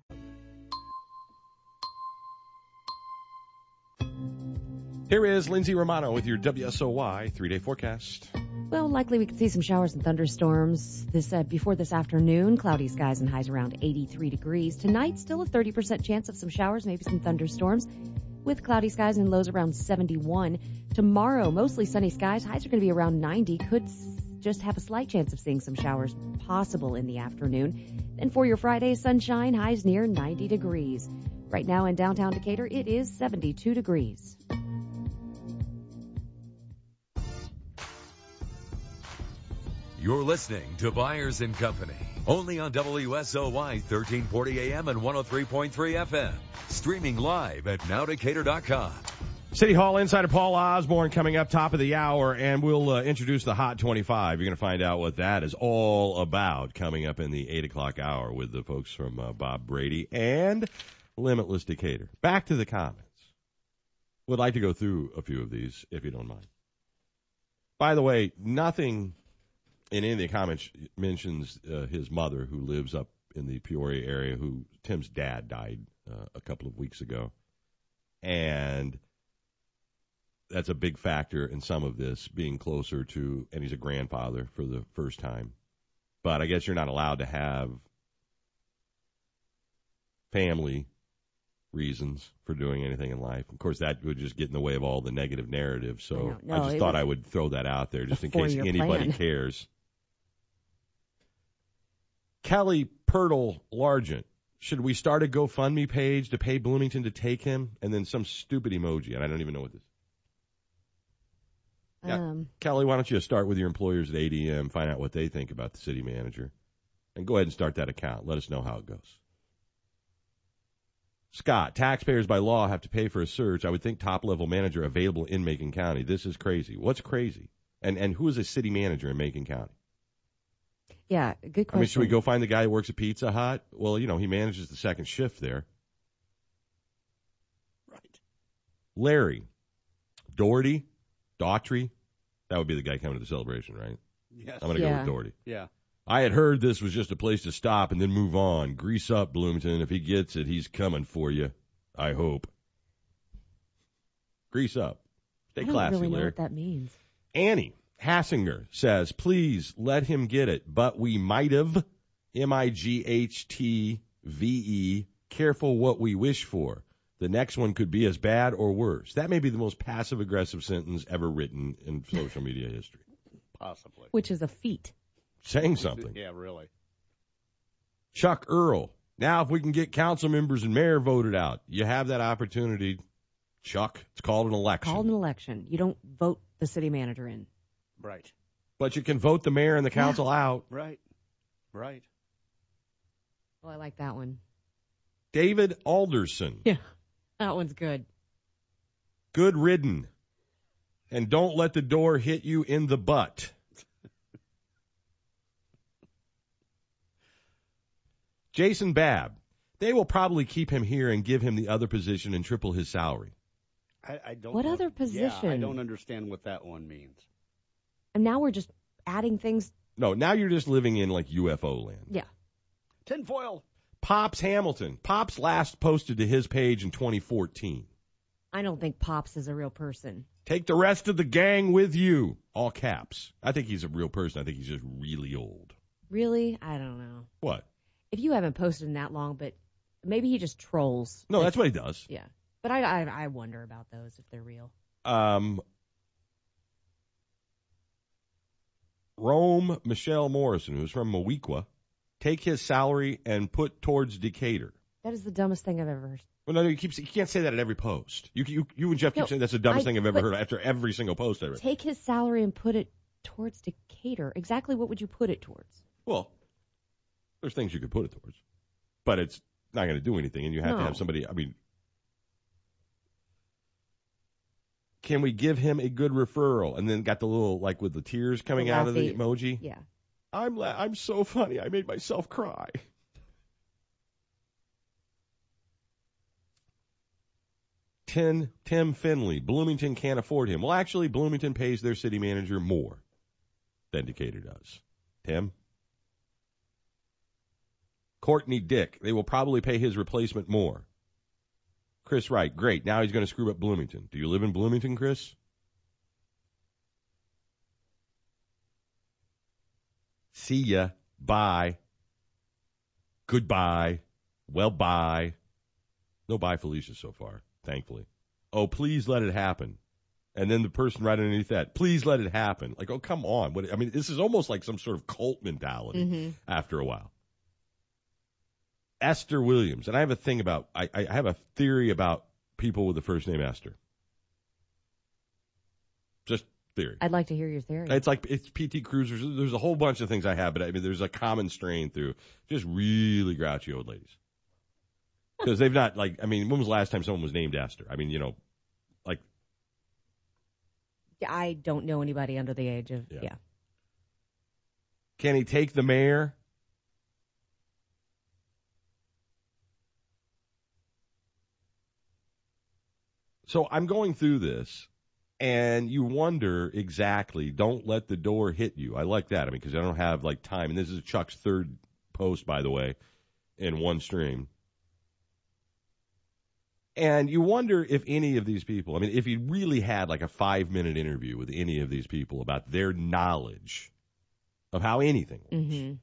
Here is Lindsay Romano with your WSOY 3-day forecast. Well, likely we could see some showers and thunderstorms before this afternoon. Cloudy skies and highs around 83 degrees. Tonight, still a 30% chance of some showers, maybe some thunderstorms, with cloudy skies and lows around 71. Tomorrow, mostly sunny skies. Highs are going to be around 90. Could just have a slight chance of seeing some showers possible in the afternoon. Then for your Friday, sunshine, highs near 90 degrees. Right now in downtown Decatur, it is 72 degrees. You're listening to Byers & Company, only on WSOY 1340 AM and 103.3 FM. Streaming live at nowdecatur.com. City Hall insider Paul Osborne coming up top of the hour, and we'll introduce the Hot 25. You're going to find out what that is all about coming up in the 8 o'clock hour with the folks from Bob Brady and Limitless Decatur. Back to the comments. Would like to go through a few of these, if you don't mind. By the way, nothing in any of the comments mentions his mother, who lives up in the Peoria area, who Tim's dad died a couple of weeks ago. And that's a big factor in some of this, being closer to, and he's a grandfather for the first time. But I guess you're not allowed to have family reasons for doing anything in life. Of course, that would just get in the way of all the negative narrative. So I just thought I would throw that out there just in case anybody cares. Kelly Pirtle Largent, should we start a GoFundMe page to pay Bloomington to take him? And then some stupid emoji, and I don't even know what this is. Yeah. Kelly, why don't you start with your employers at ADM, find out what they think about the city manager, and go ahead and start that account. Let us know how it goes. Scott, taxpayers by law have to pay for a search. I would think top-level manager available in Macon County. This is crazy. What's crazy? And who is a city manager in Macon County? Yeah, good question. I mean, should we go find the guy who works at Pizza Hut? Well, you know, he manages the second shift there. Right. Larry, Daugherty, Daughtry, that would be the guy coming to the celebration, right? Yes. I'm going to go with Daugherty. Yeah. I had heard this was just a place to stop and then move on. Grease up, Bloomington. If he gets it, he's coming for you. I hope. Grease up. Stay classy, I don't really know Larry. what that means. Annie Hassinger says, please let him get it, but we might have, MIGHTVE, careful what we wish for. The next one could be as bad or worse. That may be the most passive-aggressive sentence ever written in social media history. Possibly. Which is a feat. Saying something. Yeah, really. Chuck Earl. Now, if we can get council members and mayor voted out, you have that opportunity. Chuck, it's called an election. Called an election. You don't vote the city manager in. Right. But you can vote the mayor and the council out. Right. Right. Well, I like that one. David Alderson. Yeah, that one's good. Good ridden. And don't let the door hit you in the butt. Jason Babb. They will probably keep him here and give him the other position and triple his salary. I don't What know. other position? Yeah, I don't understand what that one means. And now we're just adding things No, now you're just living in like UFO land. Yeah. Tinfoil. Pops Hamilton. Pops last posted to his page in 2014. I don't think Pops is a real person. Take the rest of the gang with you. All caps. I think he's a real person. I think he's just really old. Really? I don't know. What? If you haven't posted in that long, but maybe he just trolls. No, that's what he does. Yeah. But I wonder about those if they're real. Rome Michelle Morrison, who's from Moweaqua, take his salary and put towards Decatur. That is the dumbest thing I've ever heard. Well, no, you can't say that at every post. You and Jeff keep saying that's the dumbest thing I've ever heard after every single post I read. Take his salary and put it towards Decatur. Exactly what would you put it towards? Well, there's things you could put it towards, but it's not going to do anything, and you have to have somebody. I mean, can we give him a good referral? And then got the little like with the tears coming out of the emoji. Yeah, I'm so funny. I made myself cry. Tim Finley, Bloomington can't afford him. Well, actually, Bloomington pays their city manager more than Decatur does. Tim? Courtney Dick, they will probably pay his replacement more. Chris Wright, great. Now he's going to screw up Bloomington. Do you live in Bloomington, Chris? See ya. Bye. Goodbye. Well, bye. No bye, Felicia, so far. Thankfully. Oh, please let it happen. And then the person right underneath that, please let it happen. Like, oh, come on. I mean, this is almost like some sort of cult mentality after a while. Esther Williams. And I have a thing about, I have a theory about people with the first name Esther. Just theory. I'd like to hear your theory. It's like, it's PT Cruisers. There's a whole bunch of things I have, but I mean, there's a common strain through just really grouchy old ladies. Because they've not, like, I mean, when was the last time someone was named Esther? I mean, you know, like. I don't know anybody under the age of, Can he take the mayor? So I'm going through this, and you wonder exactly, don't let the door hit you. I like that, I mean, because I don't have, like, time. And this is Chuck's third post, by the way, in one stream. And you wonder if any of these people, I mean, if he really had like a 5-minute interview with any of these people about their knowledge of how anything works,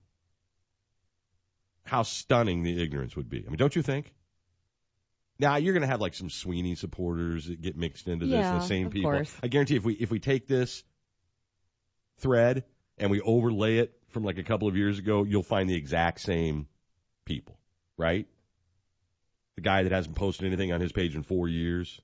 how stunning the ignorance would be. I mean, don't you think? Now, you're going to have like some Sweeney supporters that get mixed into this, the same people. Course. I guarantee if we take this thread and we overlay it from like a couple of years ago, you'll find the exact same people, right? The guy that hasn't posted anything on his page in 4 years.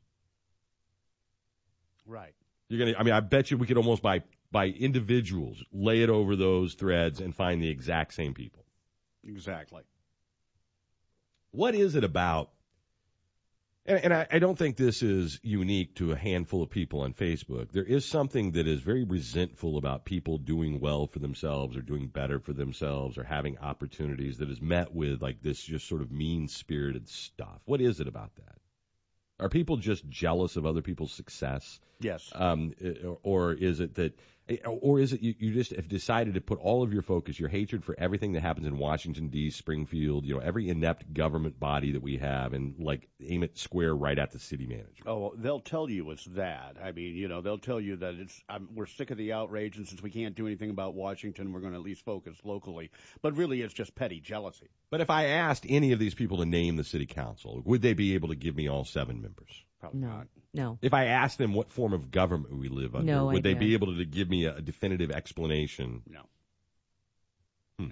Right. I bet you we could almost by individuals lay it over those threads and find the exact same people. Exactly. What is it about? And I don't think this is unique to a handful of people on Facebook. There is something that is very resentful about people doing well for themselves or doing better for themselves or having opportunities that is met with like this just sort of mean-spirited stuff. What is it about that? Are people just jealous of other people's success? Yes. Or is it that, or is it you just have decided to put all of your focus, your hatred for everything that happens in Washington, D.C., Springfield, you know, every inept government body that we have, and like aim it square right at the city manager? Oh, they'll tell you it's that. I mean, you know, they'll tell you that we're sick of the outrage, and since we can't do anything about Washington, we're going to at least focus locally. But really, it's just petty jealousy. But if I asked any of these people to name the city council, would they be able to give me all 7 members? Probably not. No. If I asked them what form of government we live under, No would they idea. be able to give me a definitive explanation? No. No.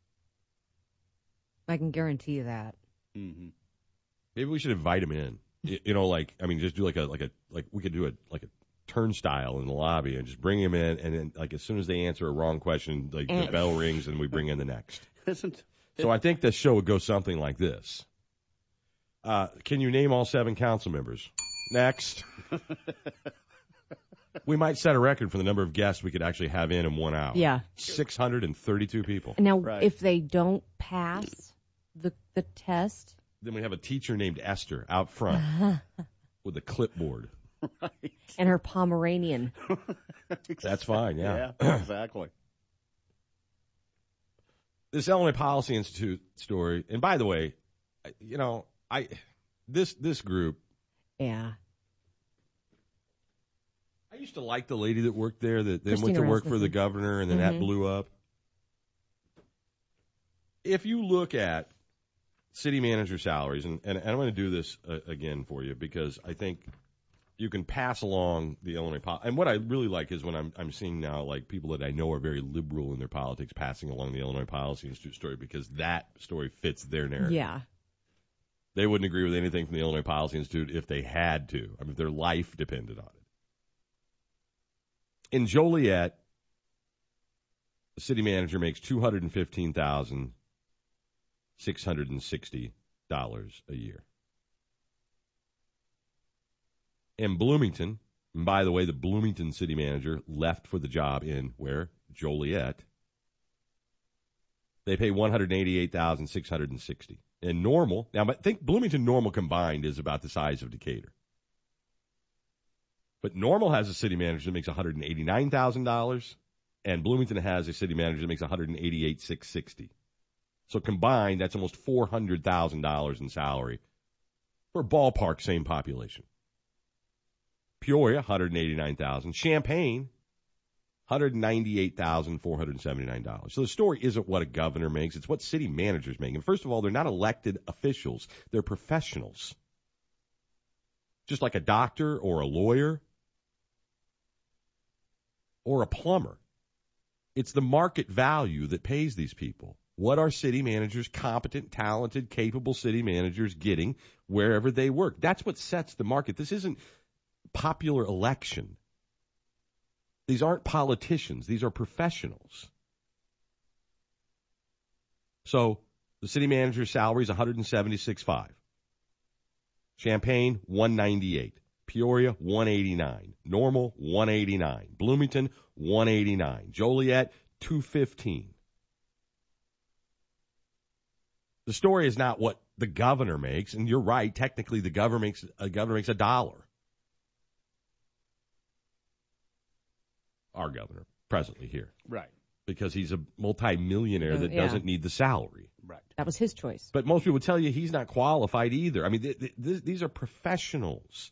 I can guarantee you that. Mm-hmm. Maybe we should invite them in. You know, like, I mean, just do like we could do a turnstile in the lobby and just bring them in, and then like as soon as they answer a wrong question, like the bell rings and we bring in the next. So I think this show would go something like this. Can you name all 7 council members? Next. We might set a record for the number of guests we could actually have in 1 hour. Yeah. 632 people. Now, if they don't pass the test. Then we have a teacher named Esther out front with a clipboard. Right. And her Pomeranian. That's fine, yeah. Yeah, exactly. This Illinois Policy Institute story, and by the way, you know, this group. Yeah. I used to like the lady that worked there that then Christina went to work Rasmussen. for the governor, and then that blew up. If you look at city manager salaries, and I'm going to do this again for you because I think you can pass along the Illinois and what I really like is when I'm seeing now like people that I know are very liberal in their politics passing along the Illinois Policy Institute story because that story fits their narrative. Yeah. They wouldn't agree with anything from the Illinois Policy Institute if they had to. I mean, if their life depended on it. In Joliet, the city manager makes $215,660 a year. In Bloomington, and by the way, the Bloomington city manager left for the job in where? Joliet. They pay $188,660. And Normal, now I think Bloomington Normal combined is about the size of Decatur. But Normal has a city manager that makes $189,000, and Bloomington has a city manager that makes $188,660. So combined, that's almost $400,000 in salary for ballpark same population. Peoria, $189,000. Champaign, $198,479. So the story isn't what a governor makes; it's what city managers make. And first of all, they're not elected officials; they're professionals, just like a doctor or a lawyer or a plumber. It's the market value that pays these people. What are city managers, competent, talented, capable city managers getting wherever they work? That's what sets the market. This isn't popular election. These aren't politicians. These are professionals. So the city manager's salary is $176,500. Champaign, $198,000. Peoria, $189,000. Normal, $189,000. Bloomington, $189,000. Joliet, $215,000. The story is not what the governor makes, and you're right. Technically, the governor makes $1. Our governor, presently here, right? Because he's a multimillionaire that doesn't need the salary. Right. That was his choice. But most people tell you he's not qualified either. I mean, these are professionals.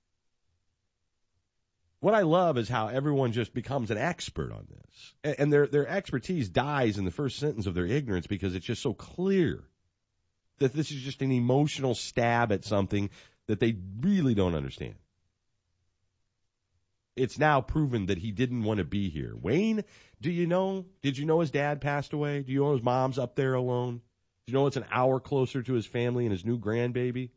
What I love is how everyone just becomes an expert on this. And their expertise dies in the first sentence of their ignorance because it's just so clear that this is just an emotional stab at something that they really don't understand. It's now proven that he didn't want to be here. Wayne, did you know his dad passed away? Do you know his mom's up there alone? Do you know it's an hour closer to his family and his new grandbaby?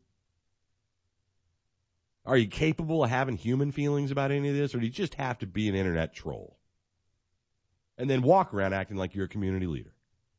Are you capable of having human feelings about any of this, or do you just have to be an internet troll? And then walk around acting like you're a community leader.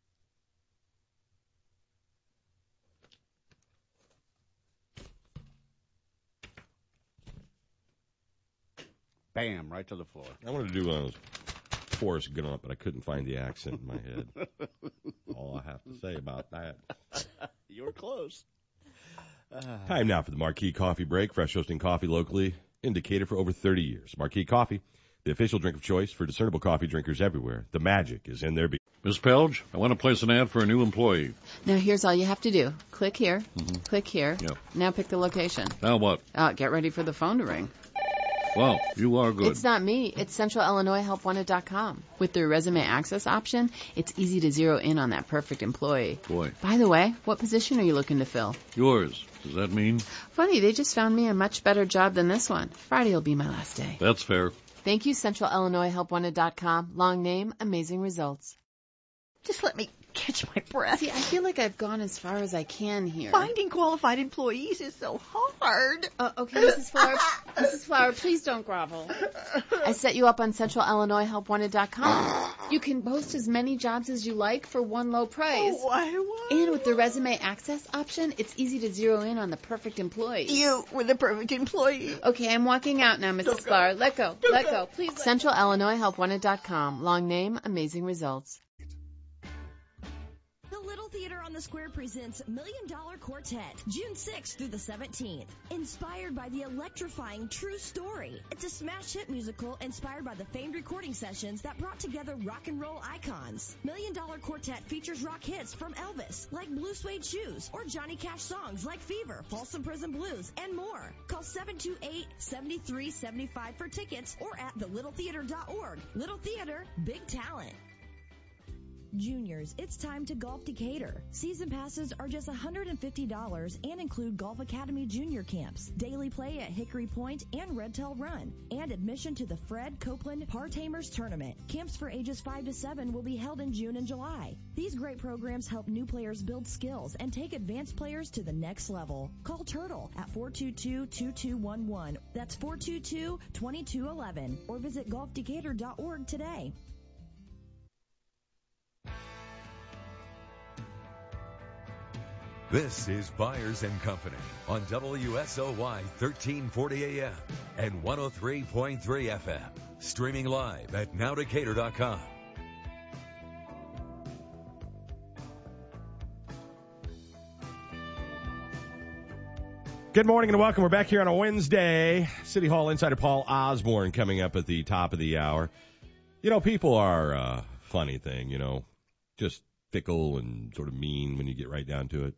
Bam, right to the floor. I wanted to do one of those Forrest Gump, but I couldn't find the accent in my head. All I have to say about that. You were close. Time now for the Marquee Coffee Break. Fresh roasting coffee locally in Decatur for over 30 years. Marquee Coffee, the official drink of choice for discernible coffee drinkers everywhere. The magic is in their beer. Ms. Pelge, I want to place an ad for a new employee. Now, here's all you have to do. Click here. Click here. Yep. Now pick the location. Now what? Get ready for the phone to ring. Wow, you are good. It's not me. It's CentralIllinoisHelpWanted.com. With their resume access option, it's easy to zero in on that perfect employee. Boy. By the way, what position are you looking to fill? Yours. Does that mean? Funny, they just found me a much better job than this one. Friday will be my last day. That's fair. Thank you, CentralIllinoisHelpWanted.com. Long name, amazing results. Just let me catch my breath. See, I feel like I've gone as far as I can here. Finding qualified employees is so hard. Okay, Mrs. Flower. Mrs. Flower, please don't grovel. I set you up on CentralIllinoisHelpWanted.com. You can post as many jobs as you like for one low price. And with the resume access option, it's easy to zero in on the perfect employee. You were the perfect employee. Okay, I'm walking out now, Mrs. Flower. Let go. Let go. Please. CentralIllinoisHelpWanted.com. Long name, amazing results. The Little Theater on the Savannah Square presents $1 Million Quartet, June 6th through the 17th. Inspired by the electrifying True Story. It's a smash hit musical inspired by the famed recording sessions that brought together rock and roll icons. $1 Million Quartet features rock hits from Elvis, like Blue Suede Shoes, or Johnny Cash songs like Fever, Folsom Prison Blues, and more. Call 728-7375 for tickets or at thelittletheater.org. Little Theater, big talent. Juniors, it's time to Golf Decatur. Season passes are just $150 and include Golf Academy Junior Camps, daily play at Hickory Point and Red Tail Run, and admission to the Fred Copeland Par Tamers Tournament. Camps for ages 5 to 7 will be held in June and July. These great programs help new players build skills and take advanced players to the next level. Call Turtle at 422-2211. That's 422-2211. Or visit golfdecatur.org today. This is Byers and Company on WSOY 1340 AM and 103.3 FM. Streaming live at nowdecatur.com. Good morning and welcome. We're back here on a Wednesday. City Hall Insider Paul Osborne coming up at the top of the hour. You know, people are a funny thing, just fickle and sort of mean when you get right down to it.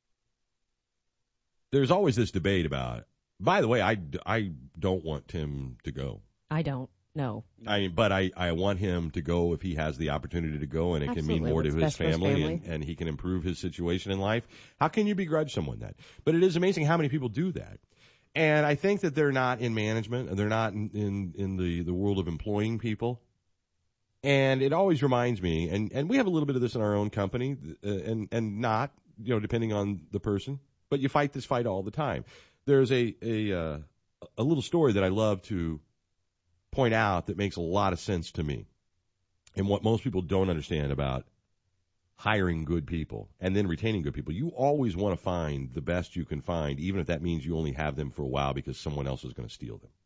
There's always this debate about, by the way, I don't want Tim to go. I don't, no. But I want him to go if he has the opportunity to go, and it Absolutely. can mean more to his family. And he can improve his situation in life. How can you begrudge someone that? But it is amazing how many people do that. And I think that they're not in management, and they're not in the world of employing people. And it always reminds me, and we have a little bit of this in our own company, and not, depending on the person. But you fight this fight all the time. There's a little story that I love to point out that makes a lot of sense to me, and what most people don't understand about hiring good people and then retaining good people. You always want to find the best you can find, even if that means you only have them for a while because someone else is going to steal them.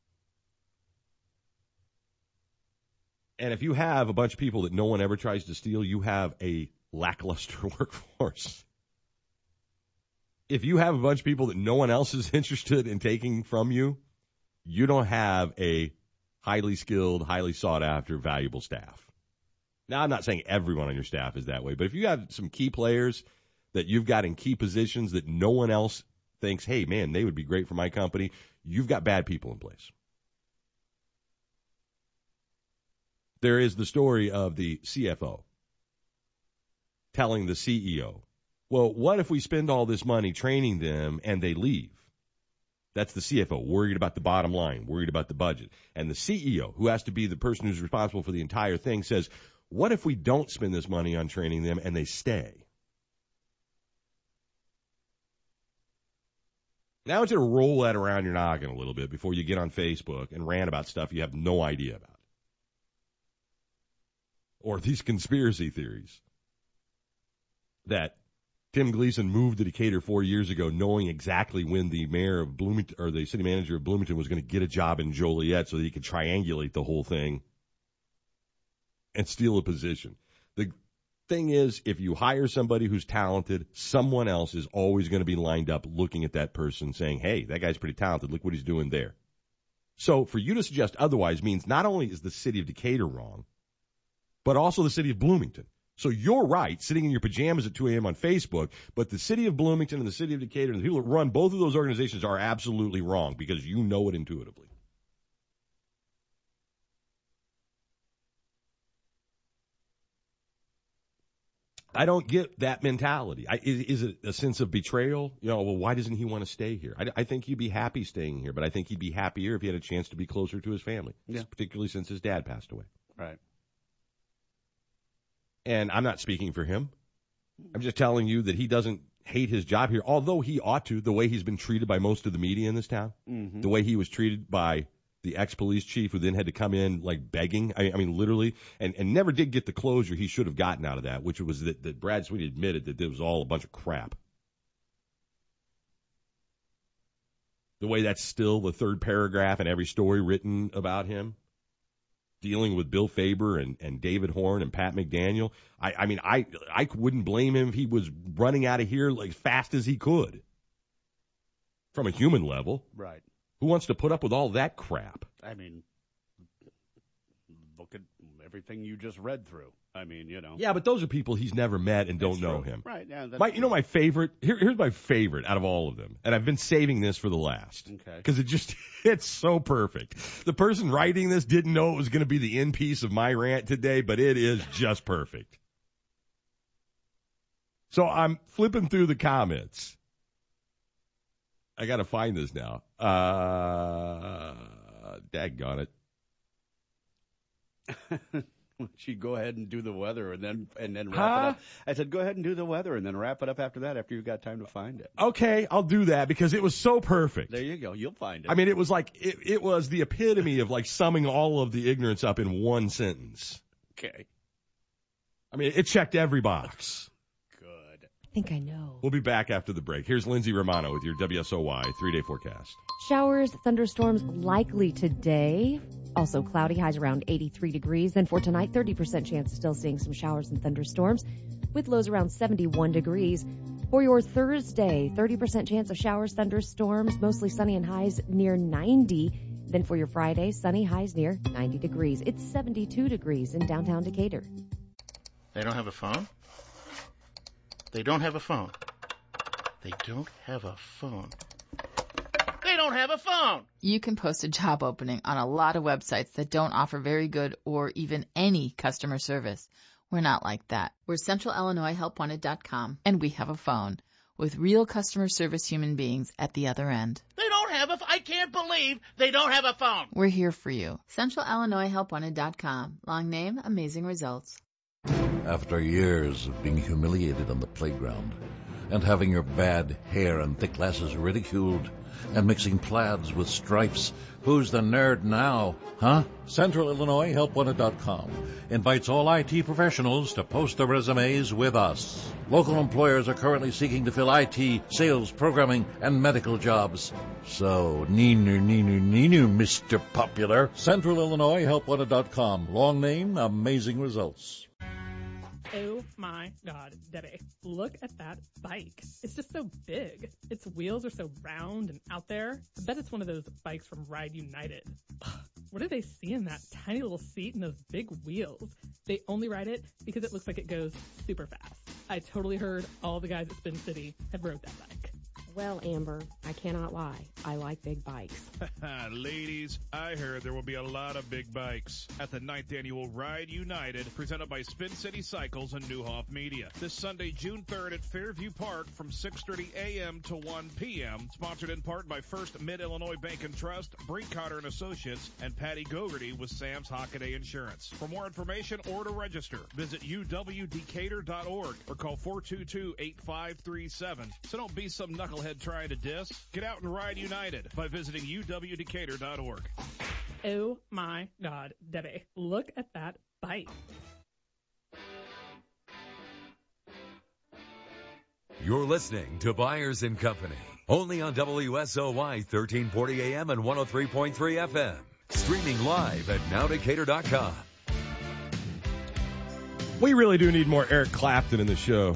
And if you have a bunch of people that no one ever tries to steal, you have a lackluster workforce. If you have a bunch of people that no one else is interested in taking from you, you don't have a highly skilled, highly sought after, valuable staff. Now, I'm not saying everyone on your staff is that way, but if you have some key players that you've got in key positions that no one else thinks, hey, man, they would be great for my company, you've got bad people in place. There is the story of the CFO telling the CEO, well, what if we spend all this money training them and they leave? That's the CFO, worried about the bottom line, worried about the budget. And the CEO, who has to be the person who's responsible for the entire thing, says, what if we don't spend this money on training them and they stay? Now it's going to roll that around your noggin a little bit before you get on Facebook and rant about stuff you have no idea about. Or these conspiracy theories that Tim Gleason moved to Decatur 4 years ago knowing exactly when the mayor of Bloomington, or the city manager of Bloomington, was going to get a job in Joliet so that he could triangulate the whole thing and steal a position. The thing is, if you hire somebody who's talented, someone else is always going to be lined up looking at that person saying, hey, that guy's pretty talented. Look what he's doing there. So for you to suggest otherwise means not only is the city of Decatur wrong, but also the city of Bloomington. So you're right, sitting in your pajamas at 2 a.m. on Facebook, but the city of Bloomington and the city of Decatur and the people that run both of those organizations are absolutely wrong because you know it intuitively. I don't get that mentality. Is it a sense of betrayal? Well, why doesn't he want to stay here? I think he'd be happy staying here, but I think he'd be happier if he had a chance to be closer to his family, particularly since his dad passed away. Right. And I'm not speaking for him. I'm just telling you that he doesn't hate his job here, although he ought to, the way he's been treated by most of the media in this town, the way he was treated by the ex-police chief who then had to come in like begging, I mean literally, and never did get the closure he should have gotten out of that, which was that Brad Sweeney admitted that it was all a bunch of crap. The way that's still the third paragraph in every story written about him. dealing with Bill Faber and David Horn and Pat McDaniel. I mean, I wouldn't blame him if he was running out of here like as fast as he could. From a human level. Right. Who wants to put up with all that crap? I mean, look at everything you just read through. I mean, you know. Yeah, but those are people he's never met and don't know him. Right. Yeah. You know my favorite? Here's my favorite out of all of them. And I've been saving this for the last. Okay. Because it's so perfect. The person writing this didn't know it was going to be the end piece of my rant today, but it is just perfect. So I'm flipping through the comments. I got to find this now. Daggone it. She'd go ahead and do the weather and then wrap it up. I said, go ahead and do the weather and then wrap it up after that after you've got time to find it. Okay, I'll do that because it was so perfect. There you go. You'll find it. I mean, it was like, it was the epitome of like summing all of the ignorance up in one sentence. Okay. I mean, it checked every box. Good. I think I know. We'll be back after the break. Here's Lindsay Romano with your WSOY 3-day forecast. Showers, thunderstorms likely today. Also cloudy, highs around 83 degrees. Then for tonight, 30% chance of still seeing some showers and thunderstorms with lows around 71 degrees. For your Thursday, 30% chance of showers, thunderstorms, mostly sunny and highs near 90. Then for your Friday, sunny, highs near 90 degrees. It's 72 degrees in downtown Decatur. They don't have a phone? They don't have a phone. They don't have a phone. They don't have a phone. You can post a job opening on a lot of websites that don't offer very good or even any customer service. We're not like that. We're CentralIllinoisHelpWanted.com, and we have a phone with real customer service human beings at the other end. They don't have a phone. I can't believe they don't have a phone. We're here for you. CentralIllinoisHelpWanted.com. Long name, amazing results. After years of being humiliated on the playground and having your bad hair and thick glasses ridiculed and mixing plaids with stripes, who's the nerd now, huh? CentralIllinoisHelpWanted.com invites all IT professionals to post their resumes with us. Local employers are currently seeking to fill IT, sales, programming, and medical jobs. So, neenu, Mr. Popular. CentralIllinoisHelpWanted.com. Long name, amazing results. Oh my God, Debbie, look at that bike. It's just so big. Its wheels are so round and out there. I bet it's one of those bikes from Ride United. Ugh, what do they see in that tiny little seat and those big wheels? They only ride it because it looks like it goes super fast. I totally heard all the guys at Spin City have rode that bike. Well, Amber, I cannot lie. I like big bikes. Ladies, I heard there will be a lot of big bikes at the 9th Annual Ride United, presented by Spin City Cycles and Newhoff Media. This Sunday, June 3rd at Fairview Park from 6:30 a.m. to 1 p.m. Sponsored in part by First Mid-Illinois Bank and Trust, Brink Cotter & Associates, and Patty Gogarty with Sam's Hockaday Insurance. For more information or to register, visit uwdecatur.org or call 422-8537. So don't be some knucklehead trying to diss. Get out and ride United by visiting uwdecatur.org. Oh my God, Debbie, look at that bike. You're listening to Byers & Company, only on WSOY 1340 AM and 103.3 FM. Streaming live at nowdecatur.com. We really do need more Eric Clapton in the show.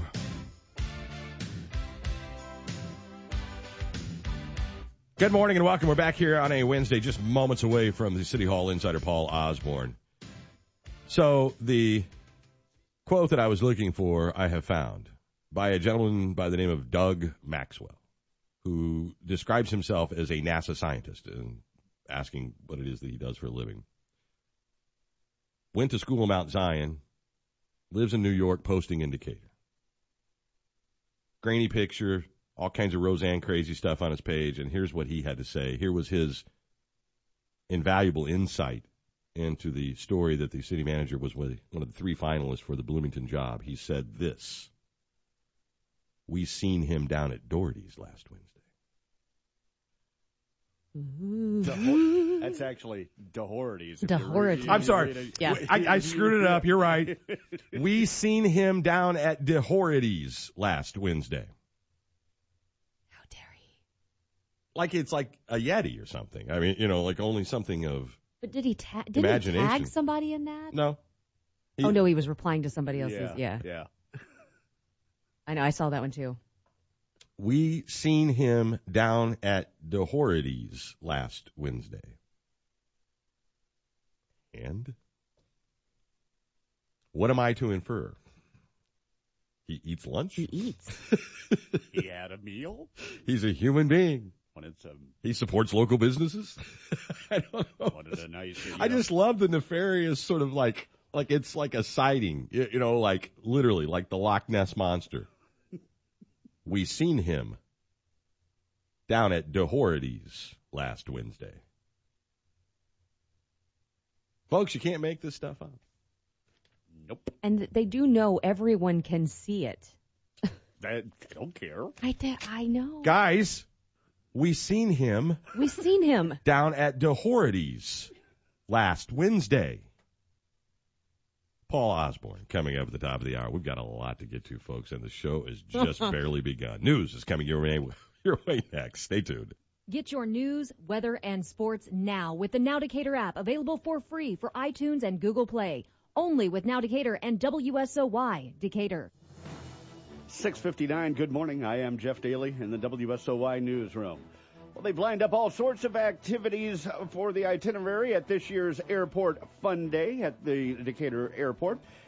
Good morning and welcome. We're back here on a Wednesday, just moments away from the City Hall insider Paul Osborne. So the quote that I was looking for, I have found by a gentleman by the name of Doug Maxwell, who describes himself as a NASA scientist and asking what it is that he does for a living. Went to school in Mount Zion, lives in New York, posting in Decatur. Grainy picture, all kinds of Roseanne crazy stuff on his page, and here's what he had to say. Here was his invaluable insight into the story that the city manager was one of the three finalists for the Bloomington job. He said this: "We seen him down at Doherty's last Wednesday." That's actually Doherty's. Doherty's. I'm sorry. Yeah. I screwed it up. You're right. We seen him down at Doherty's last Wednesday. Like it's like a Yeti or something. I mean, like only something of But did he tag somebody in that? No. No, he was replying to somebody else's. Yeah. I know, I saw that one too. We seen him down at Doherty's last Wednesday. And what am I to infer? He eats lunch? He eats. He had a meal? He's a human being. Wanted he supports local businesses? I don't know. Wanted a nice meal. I just love the nefarious sort of like it's like a sighting, like literally like the Loch Ness Monster. We seen him down at Doherty's last Wednesday. Folks, you can't make this stuff up. Nope. And they do know everyone can see it. They don't care. I know. Guys, we seen him down at Doherty's last Wednesday. Paul Osborne coming up at the top of the hour. We've got a lot to get to, folks, and the show is just barely begun. News is coming your way next. Stay tuned. Get your news, weather, and sports now with the Now Decatur app, available for free for iTunes and Google Play. Only with Now Decatur and WSOY Decatur. 6:59. Good morning. I am Jeff Daly in the WSOY newsroom. Well, they've lined up all sorts of activities for the itinerary at this year's Airport Fun Day at the Decatur Airport.